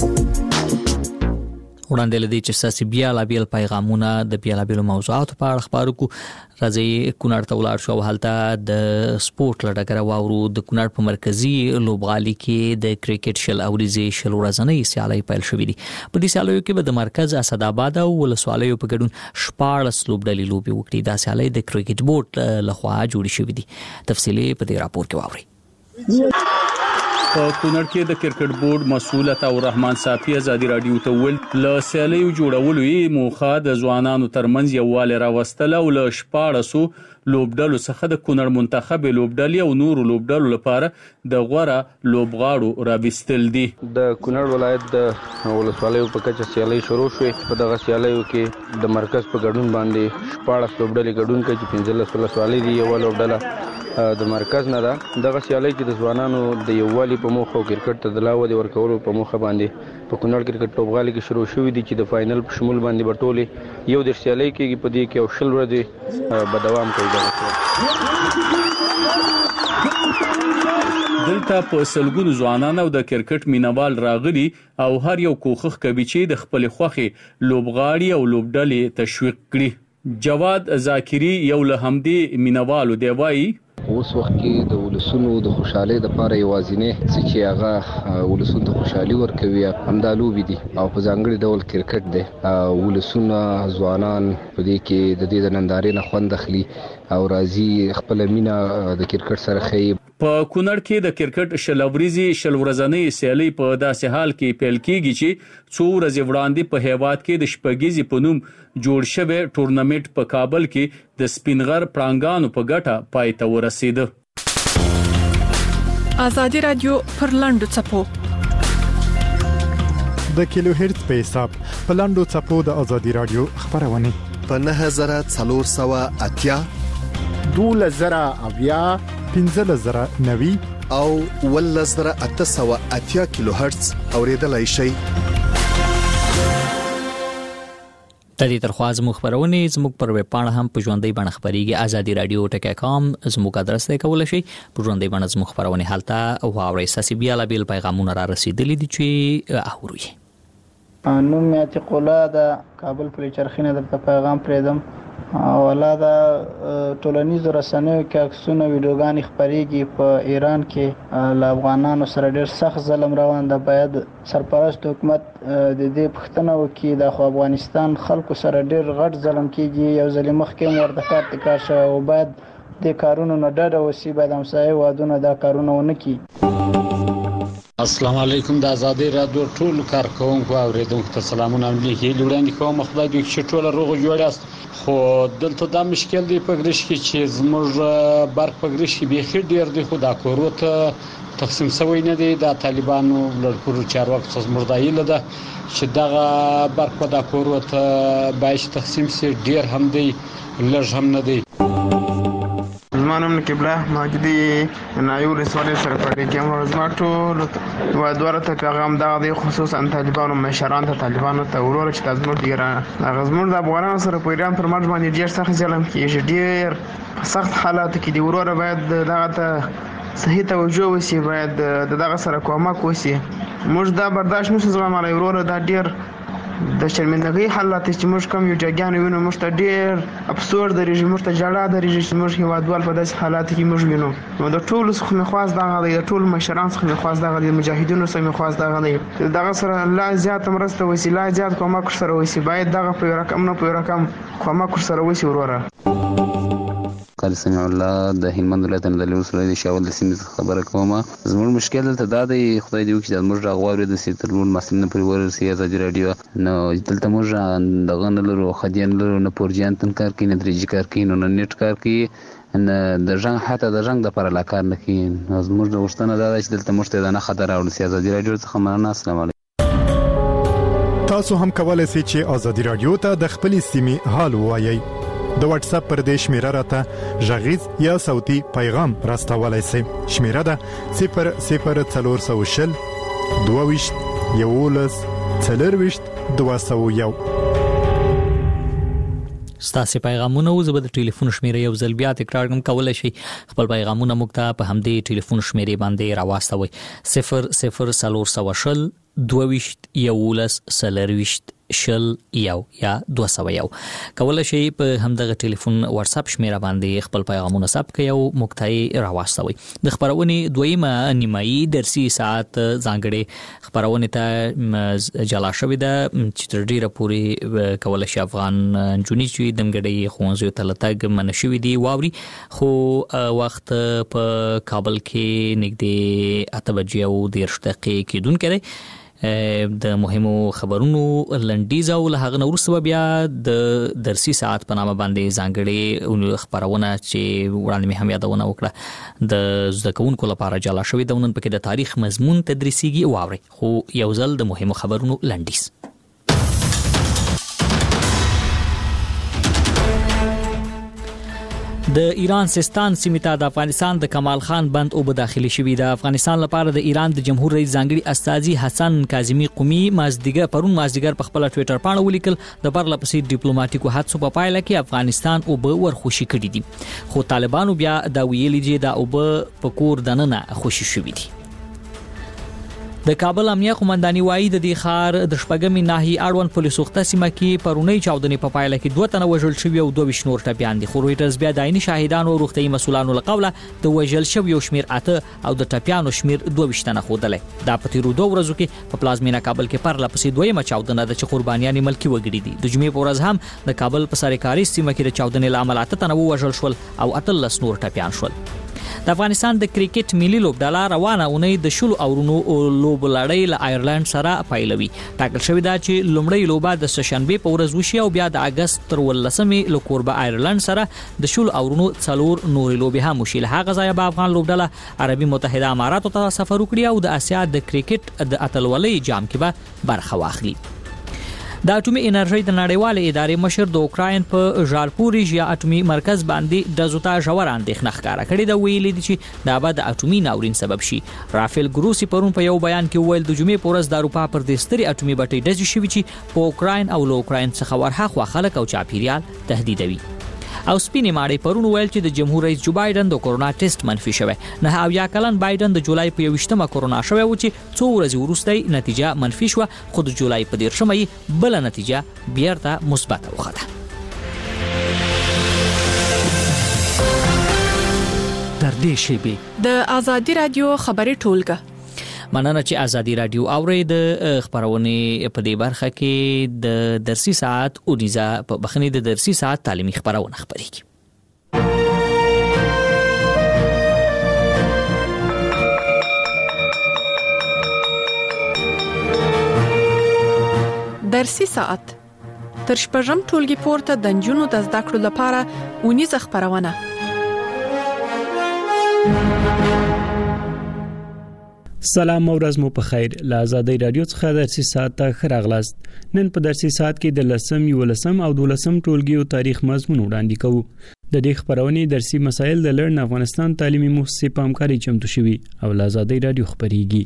وړاندې لدی چې ساسي بیا لا بیل پیغامونه د بیا لا بیل موضوعاتو په اړه خبرو کو راځي کونړ ته ولاړ شو حالته د سپورت لړګره واورو د کونړ په مرکزی لوبغالي کې د کرکټ شل اوریزي شل ورځنۍ سیالي پیل شوې دي په دې سیالیو کې به د مرکز اسداباد او ولسوالیو په ګډون شپاړس لوبډلې لوبي وکړي دا سیالي د کرکټ بورډ لخوا جوړې شوې دي تفصیلي په دې راپور کې واوري په کونړ کې د کرکټ بورډ مسؤل او رحمان صافي ازادي رادیو ته ول ل سیالیو جوړولو یې موخه د ځوانانو ترمنځ یووالی راوستل او ل شپاړسو لوبډلو څخه د کونړ منتخب لوبډلې او نور لوبډلو لپاره د غوړه لوبغاړو راوستل دي. د کونړ ولایت د ولسوالیو په کچه سیالي شروع شوې. په دغه سیالیو کې د مرکز په ګډون باندې شپاړس لوبډلې ګډون کوي چې پنځلس ولسوالۍ دي. یو لوبډله د مرکز نه ده. دغه سیالي کې د ځوانانو د یووالي په موخه او کرکټ ته د لا ودې ورکولو په موخه باندې په کونړ کرکټ لوبغالي کې شروع شوې دي چې د فائنل په شمول باندې بټولې یو د سیالي کې په دې کې او شل ورځې به دوام کوي. دلته په سلګونو ځوانان او د کرکټ مینوال راغلي او هر یو کوښښ کوي چې د خپل خوخي لوبغاړي او لوبډلې تشویق کړي. جواد ذاکری یو له همدې مینوالو دی وایي اوس وخت کې د ولسونو د خوشحالي لپاره یوازینی څه چې هغه ولسونو ته خوشحالي ورکوي همدا لوبې دي او په ځانګړي ډول کرکټ دی. ولسونه ځوانان په دې کې د دې د نندارې نه خوند اخلي او راځي خپل مینا د کرکټ سره خي. په کونړ کې د کرکټ شلوريزي شلورزنۍ سیالي په داسې حال کې پیل کیږي چې څو ورځې وړاندې په هیواد کې د شپږیزي په نوم جوړ شوی ټورنمنت په کابل کې د سپینغر پړانګانو په ګټه پای ته ورسید. ازادي رادیو پر لاندو چپو د کیلو هرتز په حساب په لاندو چپو د ازادي رادیو خبرونه په نه هزار څلور سوه اتیا دوله زره اویا پنځله زره نوي او ول زره اته سوه اتیا کیلو هرتز اوریدلای شي. د دې ترخواز مخبرونه زموږ پر ویب پاڼه هم په ژوندۍ بڼه خبريږي. ازادي رادیو ټکی کام زموږ ادرس ته کولای شي په ژوندۍ بڼه زموږ خبرونه حالته او اوري ساسي بیا لا بیل پیغامونه را رسیدلي دي چې اوري. نو میات قولا د کابل پلی چرخینه د پیغام پریدم اولا د ټولنیزو رسنیو کې عکسونه ویډیوګانې خبريږي. په ایران کې ل افغانانو سره ډېر سخت ظلم روان ده. باید سرپرست حکومت د دې پښتنه وکړي د افغانستان خلکو سره ډېر غټ ظلم کیږي. یو ځل مخکې ورته کار تکرار شوی او باید د کارونو نه ډډه وسی. باید همسایه وادونه دا کارونه ونه کړي. السلام علیکم. د ازادي رادیو ټول کارکونکو اوریدونکو ته سلامونه علیکم. لوړاندې کوم خدای دې چې ټول روغ جوړ است. خو دلته دا مشکل دی په ګرش کې چې زموږ برق په ګرش کې به خې ډیر دی. خو دا کوروت تقسیم شوی نه دی. د طالبانو لړکورو چارواکو څخه مردایله ده چې دغه برق په دا کوروت باید تقسیم شي. ډیر هم دی لږ هم نه دی. زمانم قبله ماجدي نایور رسول سره پړې کې موږ زماتو و دوره ته پیغام دا دی خصوصا طالبانو مشران ته طالبانو ته ورور چې تاسو موږ ډیر غزمور د افغانانو سره په ایران پر مرز باندې ډیر سخت ظلم کیږي. ډیر سخت حالات کې دی ورور باید دغه ته صحیح توجه وسی. باید دغه سره کومک وسی. موږ دا برداشت نشو زغملای. ورور دا ډیر د شرمندګۍ حالات چې موږ کوم یو جګیان وینو. موږ ته ډیر افسوس درېږي. موږ ته جړه درېږي چې موږ هیوادوال په داسې حالات کې موږ وینو. نو د ټولو څخه مخواز دغه دی. د ټولو مشران څخه مخواز دغه دی. مجاهدینو څخه مخواز دغه دی. دغه سره لا زیات مرسته وسی. لا زیات کومک سره وسی. باید دغه په رقم نه په رقم کومک سره وسی وروره. قال سمع الله د هلمند ولایت نه د لوسلې د شاول د سیمې خبره کومه. زموږ مشکل دلته دا دی خدای دې وکړي د موږ راغواري د سیترلون مسلمان پر ورسي ازادي رادیو نو دلته موږ دغه نه لرو خديان لرو نه پورجان تن کار کوي نه درېج کار کوي نه نیټ کار کوي نه د ژوند حتی د ژوند د پر علاقه نه کوي. زموږ د وشتنه دا چې دلته موږ ته نه خطر او ازادي رادیو څخه مننه. السلام علیکم. تاسو هم کولای شئ چې ازادي رادیو ته د خپل سیمې حال وایي. د واتس اپ پر دې شمیره راته ژغیز یا صوتي پیغام راستولای شئ. شمیره ده صفر صفر څلور سوه شل دوه ویشت یولس څلور ویشت دوه سوه یو. ستاسو پیغامونه او زبر د ټلیفون شمیره یو ځل بیا تکرار کوم کولای شي خپل پیغامونه موږ ته په همدې ټلیفون شمیره باندې راوستوي. صفر صفر څلور سوه شل دوه یولس څلرویشت شل یو یا دوه سوه یو. کولای شئ په همدغه ټلیفون واتس اپ شمیره باندې خپل پیغامونه ثبت کړئ او مقطعي راواستوي. د خبرونې دویمه نیمایي درسي ساعت ځانګړي خبرونه ته جلا شوې ده چې تر ډیره پورې کولای شي افغان جونی چې دمګړي خوځو ته لټګ منشوي دي واوري. خو وخت په کابل کې نږدې اته بجې او دېرش دقیقې کېدون کړي. د مهمو خبرونو لنډیز او له هغه وروسته بیا د درسي ساعت په نامه باندې ځانګړي خبرونه چې وړاندې مې هم یادونه وکړه د زده کوونکو لپاره جلا شوې ده. نن پکې د تاریخ مضمون تدریسیږي واوري. خو یو ځل د مهمو خبرونو لنډیز. د ایران سیستان سیمې ته د افغانستان د کمال خان بند اوبه داخلي شوې ده. افغانستان لپاره د ایران د جمهور رئیس ځانګړي استازي حسن کاظمي قومي مازدیګر پرون مازدیګر په خپل ټوئیټر باندې ولیکل د پرله پسې ډیپلوماټیکو هڅو په پایله کې افغانستان اوبه ورخوشي کړي دي. خو طالبانو بیا دا ویلي چې د اوبه په کور دننه خوشي شوې دي. د کابل امنیه قومنداني وایي د دې ښار د شپږمې ناحیې اړوند پولیس وخته سیمه کې پرونی چاودنې په پایله کې دوه تنه وژل شوي او دوه ویشت نور ټپیان دي. خو رویټرز بیا د عیني شاهدانو او روغتیايي مسؤلانو له قوله د وژل شوي شمیر اته او د ټپیانو شمیر دوه ویشت تنه ښودلی. دا په تیرو دوه ورځو کې په پلازمینه کابل کې پرله پسې دویمه چاودنه ده چې قربانیان ملکي وګړي دي. د جمعې په ورځ هم د کابل په سرکاري سیمه کې د چاودنې له امله اته تنه ووژل شول او اتلس نور ټپیان شول. د افغانستان د کرکټ ملي لوبډله روانه اونۍ د شلو اورونو لوب لړۍ له آیرلند سره پیلوي. ټاکل شوې ده چې لومړی لوبه د سهشنبه په ورځ وشي او بیا د اگست تر ولسمې له کوربه آیرلند سره د شلو اورونو څلور نورې لوبې هم وشي. له هغه ځایه به افغان لوبډله عربي متحده اماراتو ته سفر وکړي او د اسیا د کرکټ د اتلولۍ جام کې به برخه واخلي. د اټومي انرژي د نړیوالې ادارې مشر د اوکراین په ژارپوریژیا اټومي مرکز باندې د زوتا ژور اندېښنه ښکاره کړې ده. ویلي دي چې دا به د اټومي ناورین سبب شي. رافیل ګروسی پرون په یو بیان کې وویل د جمعې په ورځ د اروپا پر دې سترې اټومي بټۍ ډزې شوي چې په اوکراین او له اوکراین څخه ورهاخوا خلک او چاپیریال تهدیدوي. او سپینې ماړې پرون ویل چې د جمهور رئیس جو بایدن د کورونا ټیسټ منفي شوی. نه او یا کلن بایدن د جولای په یوشتمه کورونا شوی و چې څو ورځې وروسته نتیجه منفي شو. خو د جولای په دیرشمه بل نتیجه بیرته مثبت وخته. در دې شیبه د ازادي رادیو خبري ټولګه. مننه چې ازادي رادیو اوري. د خبرونه په دې برخه کې د درسي ساعت او نيزه په بخنی د درسي ساعت تعلیمي خبرونه خبريږي. درسي ساعت تر شپږم ټولګي پورته د جنونو د زده کړو لپاره ونیزه خبرونه. سلام او ورځ مو په خیر. له آزادۍ رادیو څخه درسي ساعت ته ښه راغلاست. نن په درسي ساعت کې د لسم یولسم او دولسم ټولګیو تاریخ مضمون وړاندې کوو. د دې خبرونې درسي مسایل د لړن افغانستان تعلیمي مؤسسې په همکاري چمتو شوي او له آزادۍ رادیو خبريږي.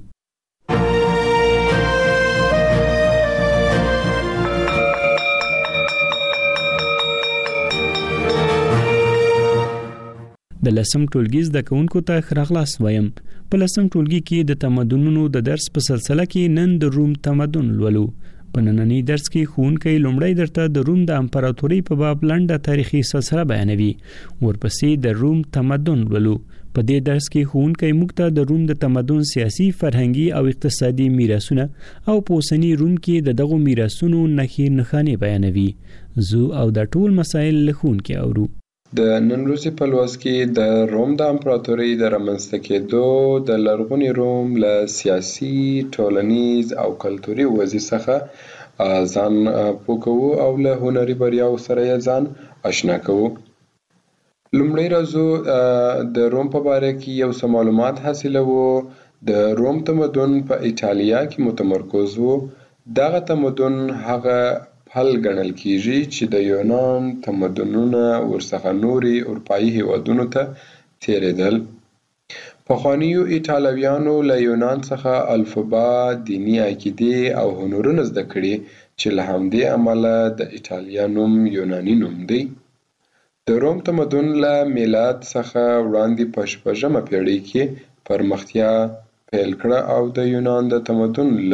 د لسم ټولګي زده کوونکو ته ښه راغلاست وایم. په لسم ټولګي کې د تمدنونو د درس په سلسله کې نن د روم تمدن لولو. په نننی درس کې ښوونکی لومړی درته د روم د امپراتورۍ په باب لنډه تاریخي سلسله بیانوي. ورپسې د روم تمدن لولو. په دې درس کې ښوونکی موږ ته د روم د تمدن سیاسي، فرهنګي او اقتصادي میراثونه او په اوسني روم کې د دغو میراثونو نښې نښانې بیانوي. زه او د ټول مسایل له ښوونکي اورو. د نن ورځې په لوست کې د روم د امپراتورۍ د رامنځته کېدو د لرغوني روم له سیاسي، ټولنیز او کلتوري وضعیت څخه ځان پوه کوو او له هنري بریاو سره یې ځان آشنا کوو. لومړی راځو د روم په باره کې یو څه معلومات حاصلوو. د روم تمدن په ایټالیا کې متمرکز و. دغه تمدن هغه حل ګڼل کیږي چې د یونان تمدنونه ورڅخه نوري اروپایي هیوادونو ته تیرېدل. پخوانیو ایټالویانو له یونان څخه الفبا، دینی عقیدې او هنرونه زده کړي چې له همدې امله د ایټالیا نوم یوناني نوم دی. د روم تمدن له میلاد څخه وړاندې په شپږمه پیړۍ کې پرمختیا پیل کړه او د یونان د تمدن له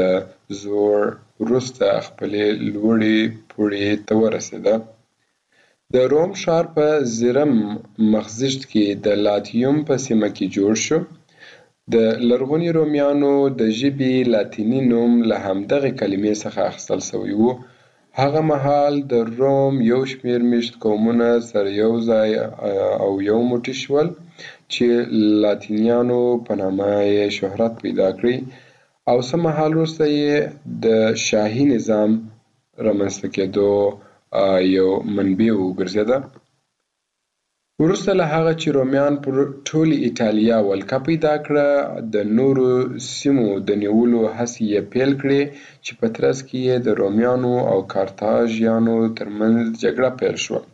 زوړ وروسته خپلې لوړې پوړۍ ته ورسېده. د روم ښار په زیرم مخزیشت کې د لاتیوم په سیمه کې جوړ شو. د لرغوني رومیانو د ژبې لاتیني نوم له همدغې کلمې څخه اخیستل سوی و. هغه مهال د روم یو شمېر میشت قومونه سره یو ځای او یو موټی شول چې لاتینیانو په نامه یې شهرت پیدا کړی او څه مهال وروسته یې د شاهي نظام رامنځته کېدو یو منبع وګرځېده. وروسته له هغه چې رومیان پر ټولې ایټالیا ولکه پیدا کړه، د نورو سیمو د نیولو هڅې یې پیل کړې چې په ترڅ کې یې د رومیانو او کارتاژیانو ترمنځ جګړه پیل شوه.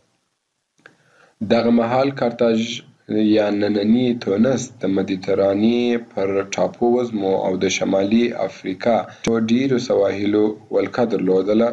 دغه مهال کارتاژ یا ننني تونس د مدیترانې پر ټاپو وزمو او د شمالي افریقا ډیرو سواحلو ولکه درلودله.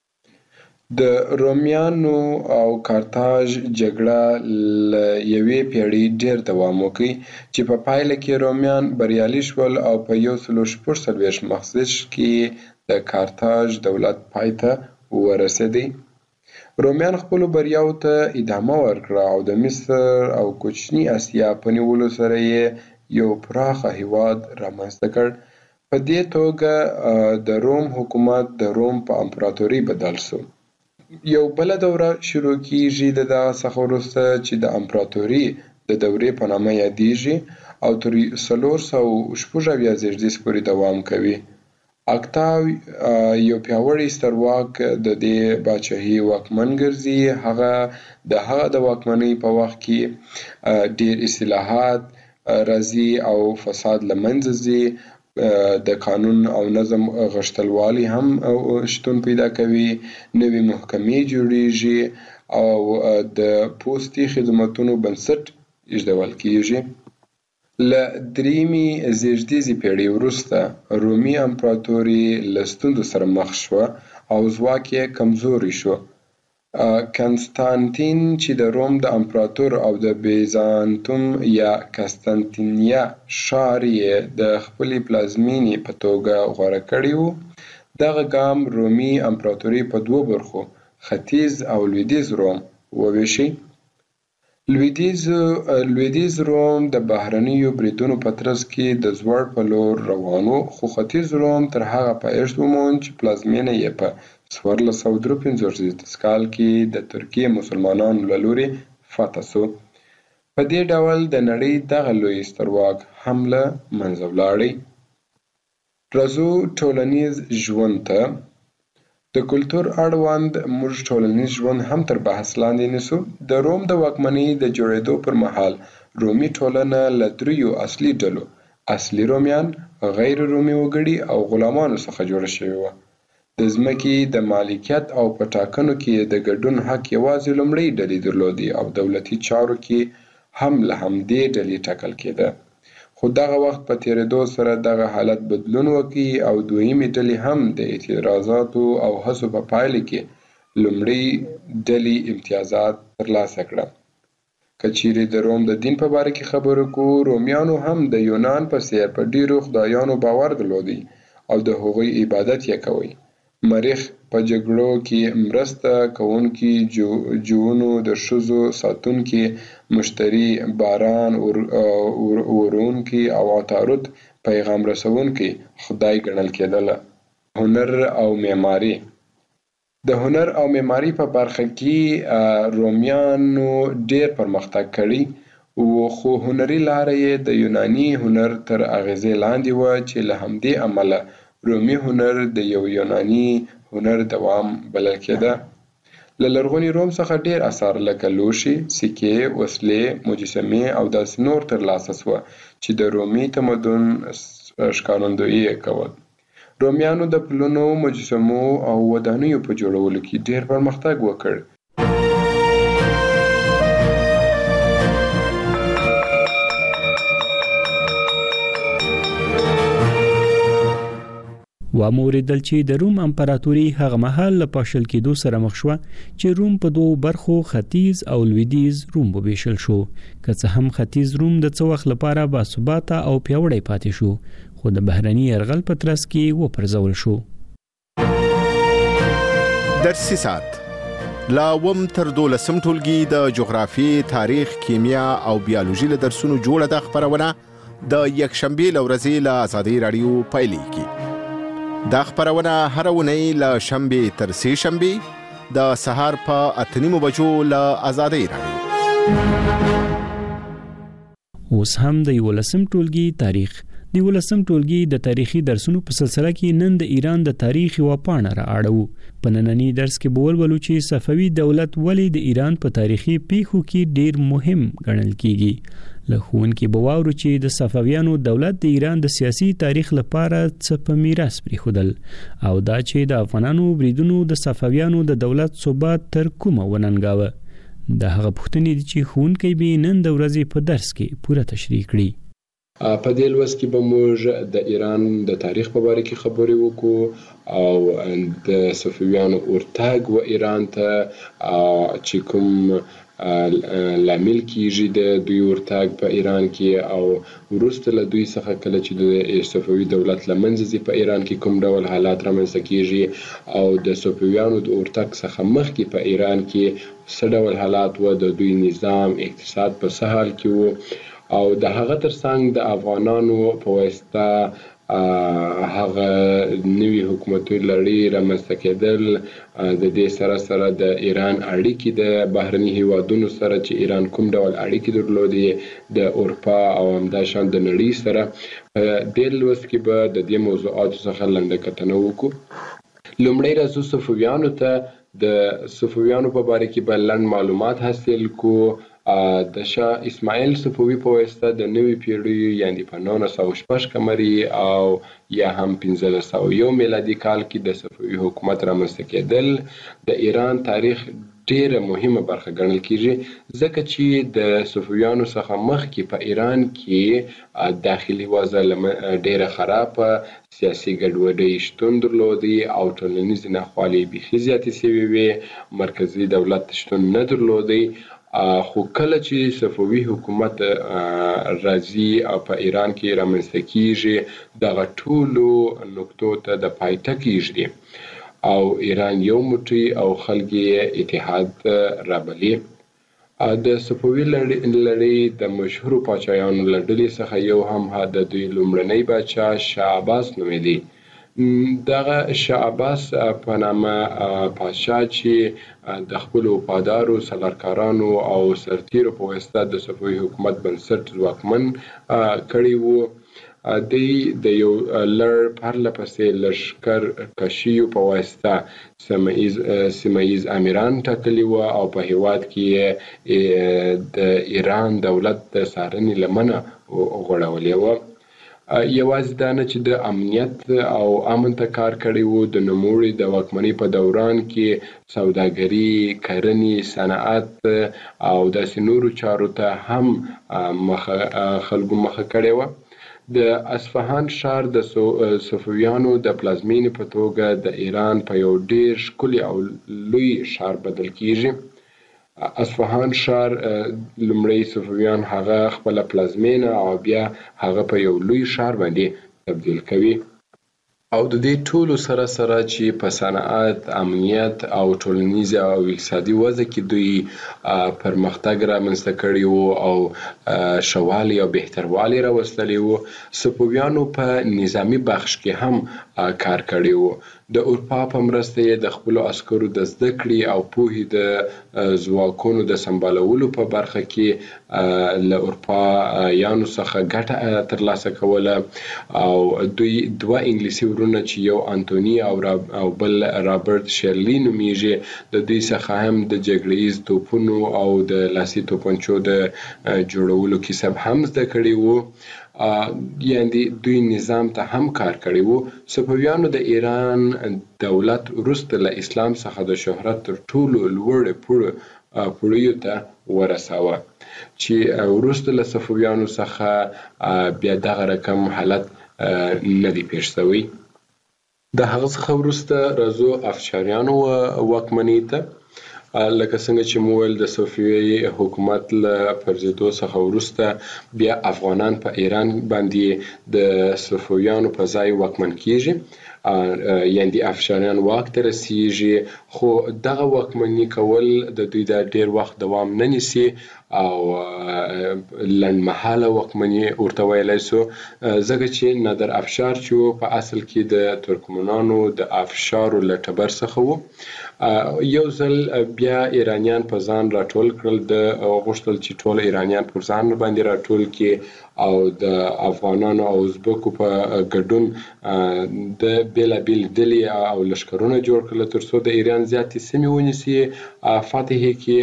د رومیانو او کارتاژ جګړه له یوې پیړۍ ډیر دوام وکړ چې په پایله کې رومیان بریالي شول او په یو سلو شپږ څلوېښت مخزیشت کې د کارتاژ دولت پای ته ورسېدی. رومیان خپلو بریاوو ته ادامه ورکړه او د مصر او کوچني اسیا په نیولو سره یې یو پراخه هیواد رامنځته کړ. په دې توګه د روم حکومت د روم په امپراتوري بدل شو. یو بله دوره شروع کیږي د دغه څخه وروسته چې د امپراتوري د دورې په نامه یادیږي او تر څلور سوه شپږ اویا زېږدیز پورې دوام کوي. اکتاو یو پیاوړی سترواک د دې پاچاهۍ واکمن ګرځي. هغه د هغه د واکمنۍ په وخت کې ډیر اصلاحات راځي او فساد له منځه ځي. د قانون او نظم غښتلوالی هم شتون پیدا کوي. نوې محکمې جوړیږي او د پوستي خدمتونو بنسټ ایښودل کیږي. له دریمې زېږدیزې پیړۍ وروسته رومي امپراتوري له ستونزو سره مخ شوه او ځواک یې کمزوری شو. کنستانتین چې د روم د امپراتور او د بیزانتوم یا قسطنطنیه ښار یې د خپلې پلازمینې په توګه غوره کړی و. دغه ګام رومي امپراتوري په دوو برخو ختیځ او لویدیځ روم وویشي. لویدیځ روم د بهرنیو بریدونو په ترڅ کې د زوړ په لور روان و، خو ختیځ روم تر هغه پایښت وموند چې پلازمینه یې په څوارلس سوه درې پنځوس زېږدیز کال کې د ترکیې مسلمانانو له لوري فتح سو. په دې ډول د نړۍ دغه لوی سترواک هم له منځه ولاړی. راځو ټولنیز ژوند ته. د کلتور اړوند موږ ټولنیز ژوند هم تر بحث لاندې نیسو. د روم د واکمنۍ د جوړېدو پر مهال رومي ټولنه له دریو اصلي ډلو، اصلي رومیان، غیر رومي وګړي او غلامانو څخه جوړه شوې وه. د ځمکې د مالکیت او په ټاکنو کې د ګډون حق یوازې لومړۍ ډلې درلودې او دولتي چارو کې هم له همدې ډلې ټاکل کېده. خو دغه وخت په تېرېدو سره دغه حالت بدلون وکړي او دویمې ډلې هم د اعتراضاتو او هڅو په پایله کې لومړۍ ډلې امتیازات ترلاسه کړه. که چیرې د روم د دین په باره کې خبرو کوو، رومیانو هم د یونان په څېر په ډیرو خدایانو باور درلودی او د هغوی عبادت یې کوي. مریخ په جګړو کې مرسته کوونکي، جوونو د ښځو ساتونکي، مشتري، باران ورونکي او عطارد پیغام رسونکي خدای ګڼل کېدله. هنر او معماري. د هنر او معماري په برخه کې رومیانو ډیر پرمختګ کړی و، خو هنري لاره یې د یوناني هنر تر اغیزې لاندې وه چې له همدې امله رومي هنر د یو یوناني هنر دوام بلل کېده. له لرغوني روم څخه ډیر اثار لکه لوښي، سکې، وسلې، مجسمې او داسې نور ترلاسه سوه چې د رومي تمدن ښکارندویي یې کول. رومیانو د پلونو، مجسمو او ودانیو په جوړولو کې ډیر پرمختګ وکړ. و موریدل چې د روم امپراتوري هغه مهال له پاشل کېدو سره مخ شو چې روم په دوه برخو ختیځ او لویدیځ روم وبېشل شو که څه هم ختیځ روم د څه وخت لپاره باثباته او پیاوړی پاتې شو خو د بهرني يرغل په ترڅ کې وپرځول شو. درسي سات لا وم تر دولسم ټولګي د جغرافي، تاریخ، کیمیا او بیولوژي له درسونو جوړه د خبرونه د یکشنبه لورځي له آزادۍ رادیو پایلیږي. دا خبرونه هر ونی له شنبه تر سه شنبه د سهار په اتنیمو بجو له آزادۍ رادیو. اوس هم د یولسم ټولګي تاریخ د یولسم ټولګي د تاریخي درسونو په سلسله کې نن د ایران د تاریخ یو پاڼه را اړو. په نننی درس کې به ولولو چې صفوي دولت ولې د ایران په تاریخي پیښو کې ډیر مهم ګڼل کیږي. له ښوونکي به واورو چې د صفویانو دولت د ایران د سیاسي تاریخ لپاره څه په میراث پرېښودل او دا چې د افغانانو بریدونو د صفویانو د دولت ثبات تر کومه وننګاوه. د هغه پوښتنې دي چې ښوونکی به نن د ورځې په درس کې پوره تشریح کړي. په دې لوست کې به موږ د ایران د تاریخ په اړه کې خبرې وکړو او د صفویانو ورتګ و ایران ته چې کوم لامل کیږي د دوی ورتګ په ایران کې او وروسته له دوی څخه کله چې د صفوي دولت لمنځه ځي په ایران کې کوم ډول حالات رامنځته کیږي او د صفویانو د ورتګ څخه مخکې په ایران کې څه ډول حالات و، د دوی نظام اقتصاد په څه حال کې و او د هغه ترڅنګ د افغانانو په واسطه هغه نوي حکومتي لړۍ رامنځته کېدل، د دې سره سره د ایران اړیکې د بهرني هیوادونو سره چې ایران کوم ډول اړیکې درلودې د اروپا او همداشان د نړۍ سره. په دې لوست کې به د دې موضوعاتو څخه لنډه کتنه وکړو. لومړی راځو صفویانو ته. د صفویانو په باره کې به لنډ معلومات حاصل کو. د شاه اسماعیل صفوي په واسطه د نوي پیړۍ یعنی په نولس سوه شپږ قمري او یا هم پنځلس سوه یو میلادي کال کې د صفوي حکومت رامنځته کېدل د ایران تاریخ ډیره مهمه برخه ګڼل کیږي ځکه چې د صفویانو څخه مخکې په ایران کې داخلي وضع ډیره خرابه، سیاسي ګډوډي شتون درلودي او ټولنیز ناخوالې بیخي زیاتې شوې وې، مرکزي دولت شتون نه درلودي. خو کله چې صفوي حکومت راځي او په ایران کې رامنځته کیږي دغه ټولو نقطو ته د پای ټکی کیږي او ایران یو موټی او خلک یې اتحاد رابلي. د صفوي لړۍ د مشهورو پاچایانو له ډلې څخه یو هم د دوی لومړنی پاچا شاه عباس نومیده. دغه شاه عباس په نامه پاچا چې د خپل وفادارو سالارکارانو او سرتیرو په واسطه د صفوي حکومت بنسټ ځواکمن کړی وو. دوی د یو لړ پرله پسې لښکر کشیو په واسطه سیمه ییز امیران ټاکلي وو او په هیواد کې د ایران دولت د څارنې لمنه غوړولې وه. یوازې دا نه چې د امنیت او امن ته کار کړی وو، د نوموړي د واکمنۍ په دوران کې سوداګري، کرنې، صنعت او داسې نورو چارو ته هم خلکو مخه کړې وه. د اصفهان ښار د صفویانو د پلازمینې په توګه د ایران په یو ډیر ښکلي او لوی ښار بدل کیږي. اصفهان ښار لومړی صفویان هغه خپله پلازمینه او بیا هغه په یو لوی ښار باندې تبدیل کوي او د دې ټولو سره سره چې په صنعت، امنیت او ټولنیز او اقتصادي وضع کې دوی پرمختګ رامنځته کړی وو او ښهوالی او بهتروالی راوستلی وو. صفویانو په نظامي بخش کې هم کار کړی وو. د اروپا په مرسته یې د خپلو عسکرو د زده کړې او پوهې د ځواکونو د سمبالولو په برخه کې له اروپایانو څخه ګټه ترلاسه کوله او دوی دوه انګلیسي ورونه چې یو انتوني او بل رابرټ شیرلی نومیږي د دوی څخه هم د جګړه ییز توپونو او د لاسي توپنچو د جوړولو کسب هم زده کړی وو. یعنی دوی نظام ته هم کار کړی وو. صفویانو د ایران دولت وروسته له اسلام څخه د شهرت تر ټولو لوړ پوړیو ته ورساوه چې وروسته له صفویانو څخه بیا دغه رقم حالت نه دی پیښ شوی. د هغه څخه وروسته راځو افشاریانو واکمنۍ ته. لکه څنګه چې مو ویل د صفوي حکومت له پرځېدو څخه وروسته بیا افغانان په ایران باندې د صفویانو په ځای واکمن کیږي، یعنی د افشاریان واک ته رسیږي. خو دغه واکمني کول د دوی د ډیر وخت دوام نه نیسي او لنډمهاله واکمني ورته ویلی سو، ځکه چې نادر افشار چې په اصل کې د ترکمنانو د افشارو له ټبر څخه وو. یو ځل بیا ایرانیان په ځان راټول کړل، د غوښتل چې ټول ایرانیان پر ځان باندې راټول کړي او د افغانانو او ازبکو په ګډون د بیلابیل ډلې او لښکرونه جوړ کړل ترڅو د ایران زیاتې سیمې ونیسي، فتح یې کړي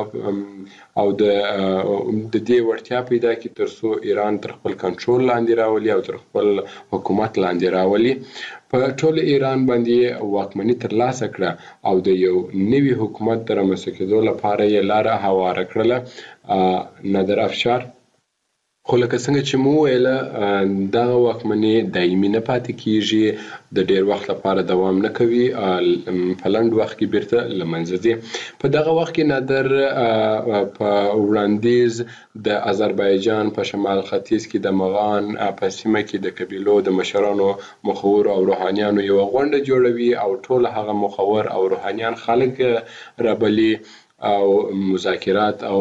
او او د د دې وړتیا پیدا کړي ترڅو ایران تر خپل کنټرول لاندې راولي او تر خپل حکومت لاندې راولي. په ټول ایران باندې واکمني ترلاسه کړه او د یو نوي حکومت د رامنځته کېدو لپاره یې لاره هواره کړله نادر افشار. خو لکه څنګه چې مو ویله دغه واکمني دایمي نه پاتې کیږي، د ډیر وخت لپاره دوام نه کوي، په لنډ وخت کې بیرته له منځه ځي. په دغه وخت کې نادر په وړاندیز د آذربایجان په شمال ختیځ کې د مغان په سیمه کې د قبیلو د مشرانو، مخورو او روحانیانو یو غونډه جوړوي او ټول هغه مخور او روحانیان خلک رابلي او مذاکرات او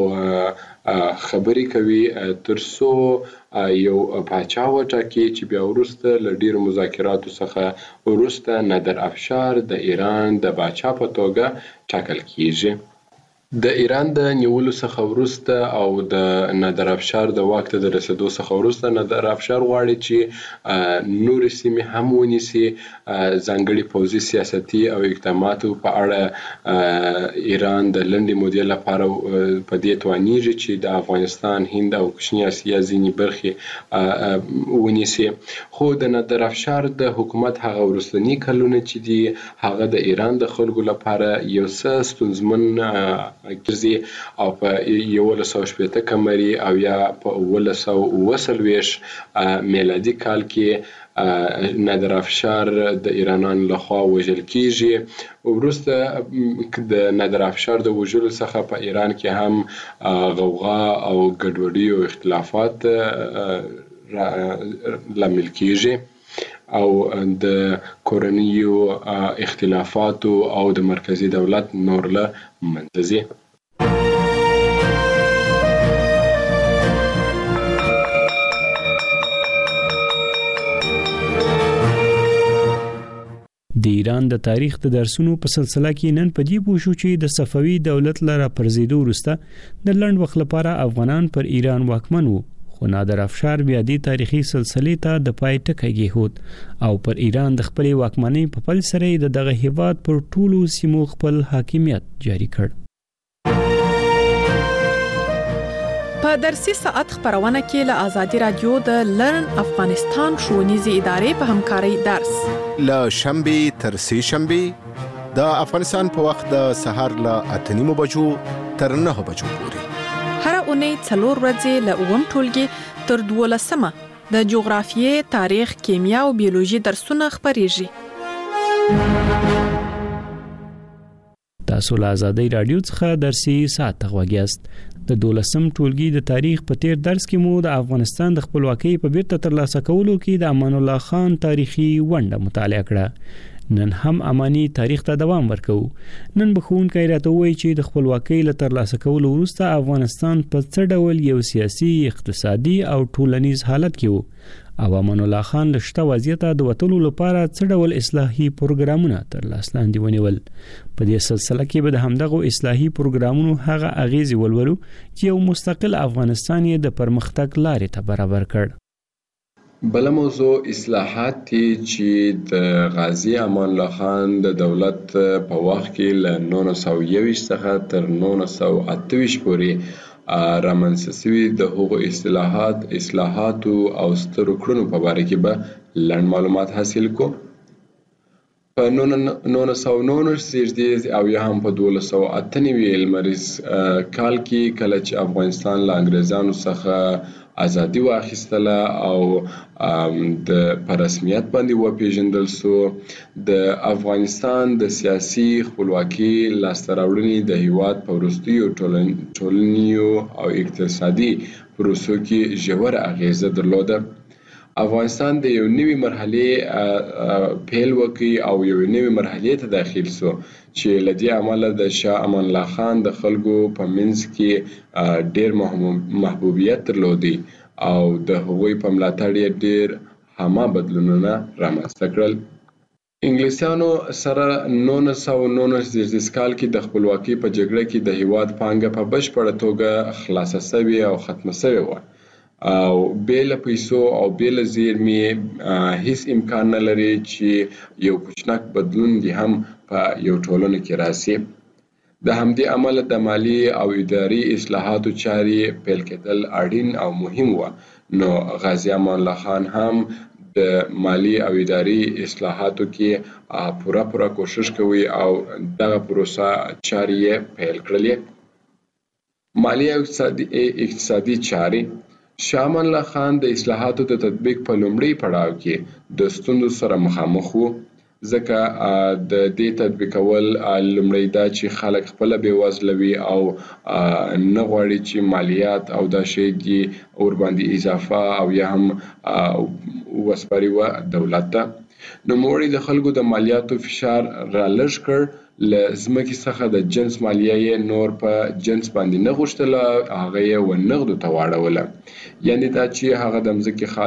خبرې کوي ترڅو یو پاچا وټاکي چې بیا وروسته له ډیرو مذاکراتو څخه وروسته نادر افشار د ایران د پاچا په توګه ټاکل کیږي. د ایران د نیولو څخه وروسته او د نادر افشار د واک ته د رسیدو څخه وروسته نادر افشار غواړي چې نور سیمې هم ونیسي. ځانګړي پوځي سیاستي او اقداماتو په اړه ایران د لنډې مودې لپاره په دې توانیږي چې د افغانستان، هند او کوچني اسیا ځینې برخې ونیسي. خو د نادر افشار د حکومت هغه وروستني کلونه چې دي هغه د ایران د خلکو لپاره یو څه ستونزمن ګرځي او په یولس سوه شپېته قمري او یا په اوولس سوه اوه څلوېښت میلادي کال کې نادر افشار د ایرانیانو لخوا وژل کیږي. وروسته د نادر افشار د وژلو څخه په ایران کې هم غوغا او ګډوډي او اختلافات لامل کیږي او د کورنیو اختلافاتو او د مرکزی دولت نور له منځه ځي. د ایران د تاریخ د درسونو په سلسله کې نن په دې پوښو چې د صفوي دولت لپاره پرځېدو وروسته د لنډ وخت لپاره افغانان پر ایران واکمن وو، خو نادر افشار بیا دې تاریخي سلسله ته د پای ټکی کېښود او پر ایران د خپل واکمنۍ په پل سره د دغه هیواد پر ټولو سیمو خپل حاکمیت جاری کړ. په درسي ساعت خبرونه کې له آزادي رادیو د لرن افغانستان ښوونیزې ادارې په همکارۍ درس له شنبه تر سه شنبه د افغانستان په وخت د سهار له اته نیمو بجو تر نه بجو پورې هر اونۍ څلور ورځې له اووم ټولګي تر دولسمه د جغرافیې، تاریخ، کیمیا او بیولوژي درسونه خبريږي. تاسو له آزادۍ رادیو څخه درسي ساعت غوږیاست. د دولسم ټولګي د تاریخ په تیر درس کې مو د افغانستان د خپلواکۍ په بیرته ترلاسه کولو کې د امان الله خان تاریخي ونډه مطالعه کړه. نن هم امانی تاریخ ته دوام ورکو. نن بخښونکي راته وایي چې د خپلواکۍ له ترلاسه کولو وروسته افغانستان په څه ډول یو سیاسي، اقتصادي او ټولنیز حالت کې وو او امان الله خان له شته وضعیت د وټولو لپاره څه ډول اصلاحي پروګرامونه تر لاس لاندې ونیول. په دې سلسله کې به د همدغو اصلاحي پروګرامونو هغه اغیزې ولولو چې یو مستقل افغانستان یې د پرمختګ لارې ته برابر کړ. بل موضوع اصلاحات دي چې د غازی امان الله خان د دولت په وخت کې له نولس سوه یوویشت څخه تر نولس سوه اته ویشت پورې رامنځته شوي د هغو اصلاحات اصلاحاتو او سترو کړنو په باره کې به لنډ معلومات حاصل کو. په نولس سوه نولس زیږدي او یا هم په دولس سوه اته نوي لمریز کال کې کله چې افغانستان له انګریزانو څخه ازادي واخیستله او د په رسمیت باندې وپیژندل سو. د افغانستان د سیاسي خپلواکي لاسته راوړنې د هیواد په وروستیو ټولنیزو او اقتصادي پروسو کې ژوره اغیزه درلوده. افغانستان د یو نوې مرحلې پیل وکړي او یو نوې مرحلې ته داخل سو چې لدی عمله د شاه امان الله خان د خلکو په منځ کې ډیر محبوبیت درلودي او د هغوی په ملاتړ ډیر هما بدلونونه رامنځته کړل. انګلیسانو سره نولس سوه نولس کال کې د خپلواکۍ په جګړه کې د هیواد پانګه په بشپړه توګه خلاصه شوې او ختمه شوې وه او بیل پیسو او بیل زیرمې هیڅ امکان نه لري چې یو کوچنک بدلون دی هم په یو ټولنه کې راسي. د همدې عمله د مالی او اداري اصلاحاتو چارې پیل کېدل اړین او مهم و. نو غازی امان الله خان هم د مالی او اداري اصلاحاتو کې پوره پوره کوشش کوي او دغه پروسه چارې پیل کړلې. مالی او اقتصادي اقتصادي چارې شاه امان الله خان د اصلاحاتو د تطبیق په لومړي پړاو کې د ستونزو سره مخامخ وو، ځکه د دې تطبیقول لومړی دا چې خلک خپل بېوزله وي او نه غواړي چې مالیات او دا شی دي ور باندې اضافه او یا هم وسپاري و دولت ته. نوموړي د خلکو د مالیاتو فشار را لږ کړ. له ځمکې څخه د جنس مالیه یې نور په جنس باندې نه غوښتله، هغه یې و نغدو ته واړوله. یعنې دا چې هغه د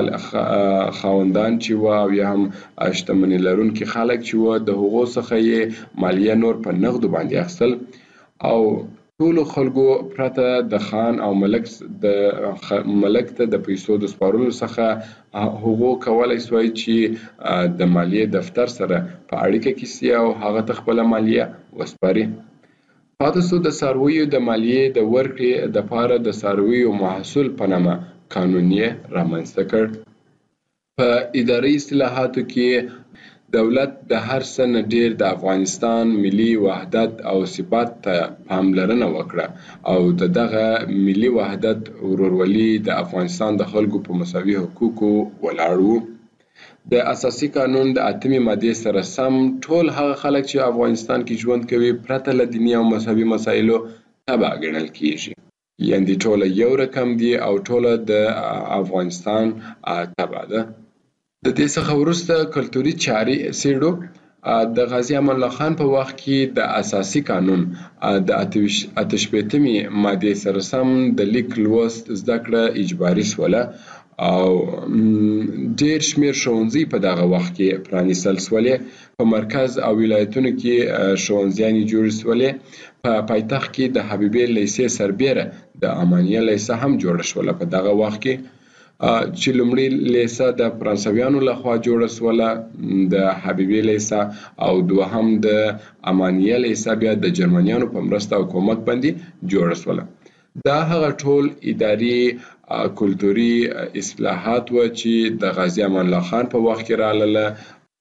ځمکې خاوندان چې وه او یا هم شتمني لرونکي خلک چې وه د هغو څخه یې مالیه نور په نغدو باندې اخیستل او ټولو خلکو پرته د خان او ملک د ملک ته د پیسو د سپارلو څخه هغو کولای سوای چې د مالیې دفتر سره په اړیکه کې سي او هغه ته خپله مالیه وسپاري. پاتې سو د څارویو د مالیې د ورکړې دپاره د څارویو محصول په نامه قانون یې رامنځته کړ. په اداري اصلاحاتو کې دولت د هر څه نه ډیر د افغانستان ملي وحدت او ثبات ته پاملرنه وکړه او د دغه ملي وحدت ورورولي د افغانستان د خلکو په مساوي حقوقو ولاړ وو. د اساسي قانون د اتمې مادې سره سم ټول هغه خلک چې افغانستان کې ژوند کوي پرته له دیني او مذهبي مسایلو تبع ګڼل کیږي، یعنې ټوله یو رقم دي او ټوله د افغانستان تبع ده. د دې څخه وروسته کلتوري چارې څېړو. د غازي امان الله خان په وخت کې د اساسي قانون د اته شپېتمې مادې سره سم د لیک لوست زده کړه اجباري سوله او ډېر شمېر ښوونځي په دغه وخت کې پرانیستل سولې. په مرکز او ولایتونو کې ښوونځیانې جوړې سولې. په پایتخت کې د حبیبې لیسې سربیره د امانیه لیسه هم جوړه شوله په دغه وخت کې، چې لومړی لیسه د فرانسویانو لخوا جوړه سوله، د حبیبې لیسه او دوهم د امانیه لیسه بیا د جرمنیانو په مرسته او کومک باندې جوړه سوله. دا هغه ټول اداري کلتوري اصلاحات و چې د غازي امان الله خان په وخت کې راغله.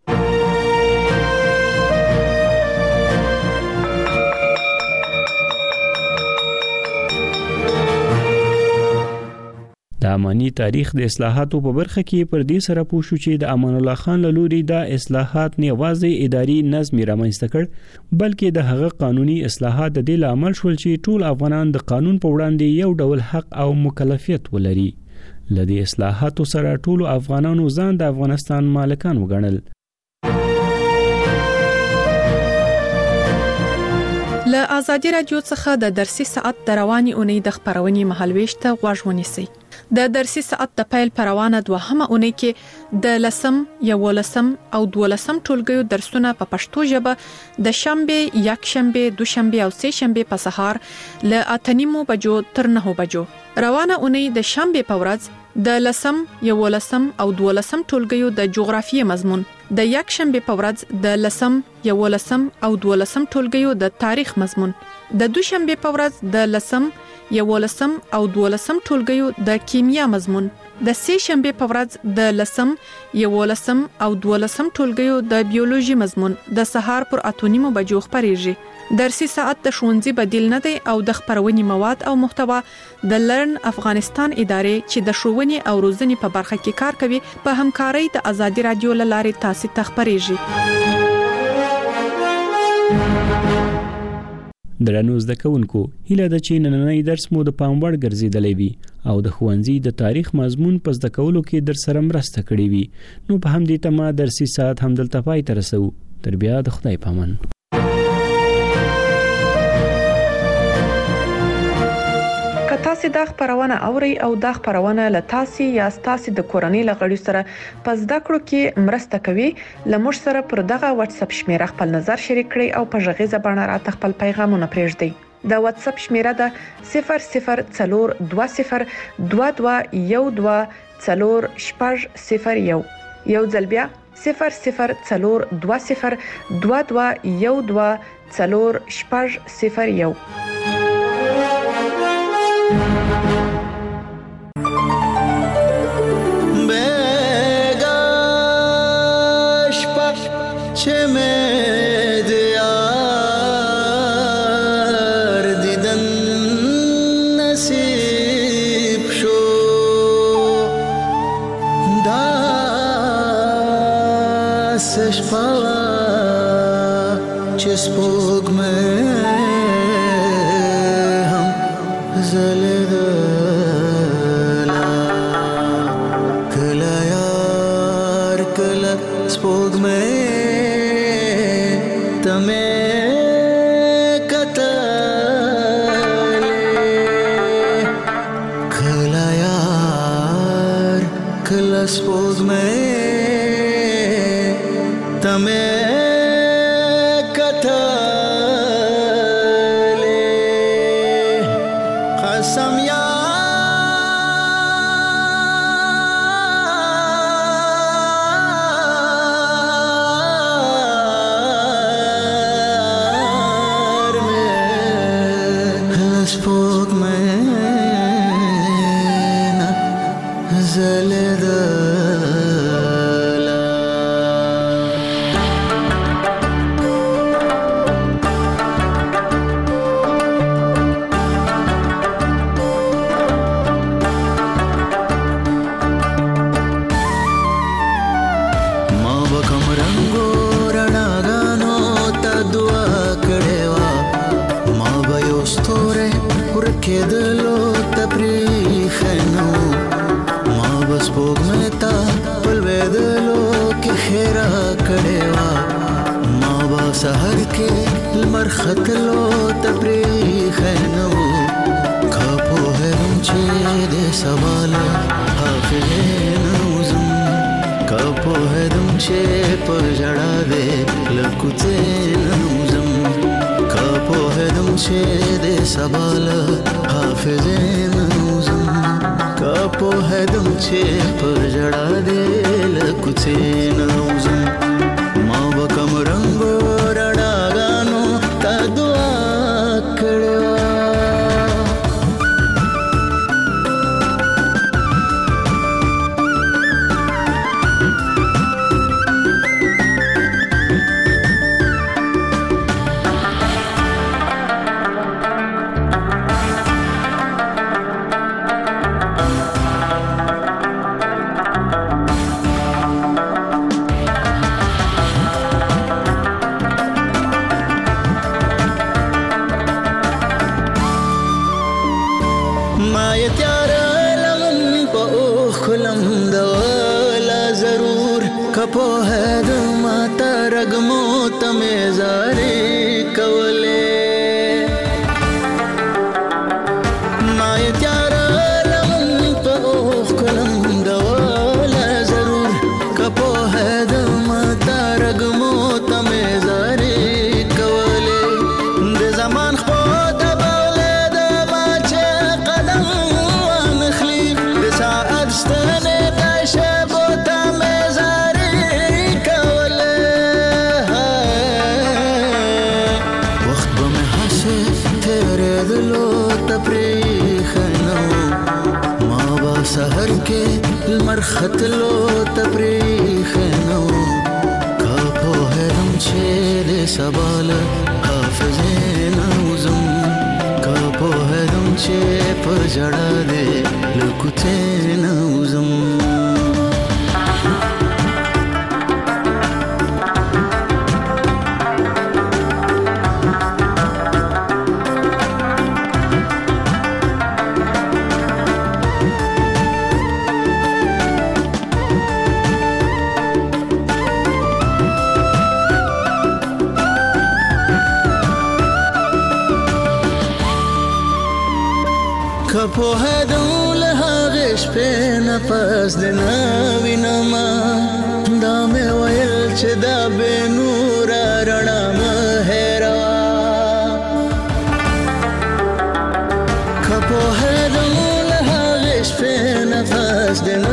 د امانی تاریخ د اصلاحاتو په برخه کې پر دې سره پوه شو چې د امان الله خان له لوري دا اصلاحات نه یوازې اداري نظم رامنځته کړ بلکې د هغه قانوني اصلاحات د دې لامل شول چې ټول افغانان د قانون په وړاندې یو ډول حق او مکلفیت ولري. لدې اصلاحاتو سره ټول افغانانو ځان د افغانستان مالکان وګڼل. له آزادي رادیو څخه د درسي ساعت د رواني اونۍ د خبرونې مهالويش ته غوږ ونیسئ. د درسي ساعت د پیل پروانه دوهمه اونۍ کې د لسم، یولسم او دولسم ټولګیو درسونه په پښتو ژبه د شنبه، یک شنبه، دوشنبه او سه شنبه په سهار له اته نیمو بجو تر نهو بجو. روانه اونۍ د شنبه په ورځ د لسم، یولسم او دولسم ټولګیو د جغرافیې مضمون، د یک شنبه په ورځ د لسم، یولسم او دولسم ټولګیو د تاریخ مضمون، د دوشنبه په ورځ د لسم، یولسم او دولسم ټولګیو د کیمیا مضمون، د سې شنبه په ورځ د لسم یولسم او دولسم ټولګیو د بیولوژي مضمون د سهار پر اته نیمو بجو خبريږي درسي ساعت د ښوونځي بدیل نه دی او د خبرونې مواد او محتوا د لرن افغانستان ادارې چې د ښوونې او روزنې په برخه کې کار کوي په همکارۍ د ازادي رادیو لارې تاسو ته خبريږي درنو زده کوونکو هیله ده چې نننۍ درس مو د پاموړ ګرځیدلې وي او د ښوونځي د تاریخ مضمون پس د کولو کې در سره مرسته کړې وي نو په همدې تمه درسي ساعت هم دلته پای ته رسو تر بیا د خدای پامان تاسو د خبرونه اوري او د خبرونه له تاسو یا تاسو د کورنۍ لغړی سره پس د کړو کې مرسته کوي لمر سره پر دغه واتس اپ شمیره خپل نظر شریک کړئ او په ژغې زبانه را خپل پیغامونه پرېږدئ د واتس اپ شمیره د صفر صفر څلور دوه صفر دوه دوه یو دوه څلور شپږ صفر یو یو ځل بیا صفر صفر څلور دوه صفر دوه دوه یو دوه څلور شپږ صفر یو سحر کې کې لمر ختلو تبریخ نو کا په هرم چې د سبال حافظ نوزم کا په هرم چې په جړه دې لکوته نوزم په هدول هغه شپه نفس د نوینما دا مې ویل چې دا به نور رڼا مهرا په هدول هغه شپه نفس د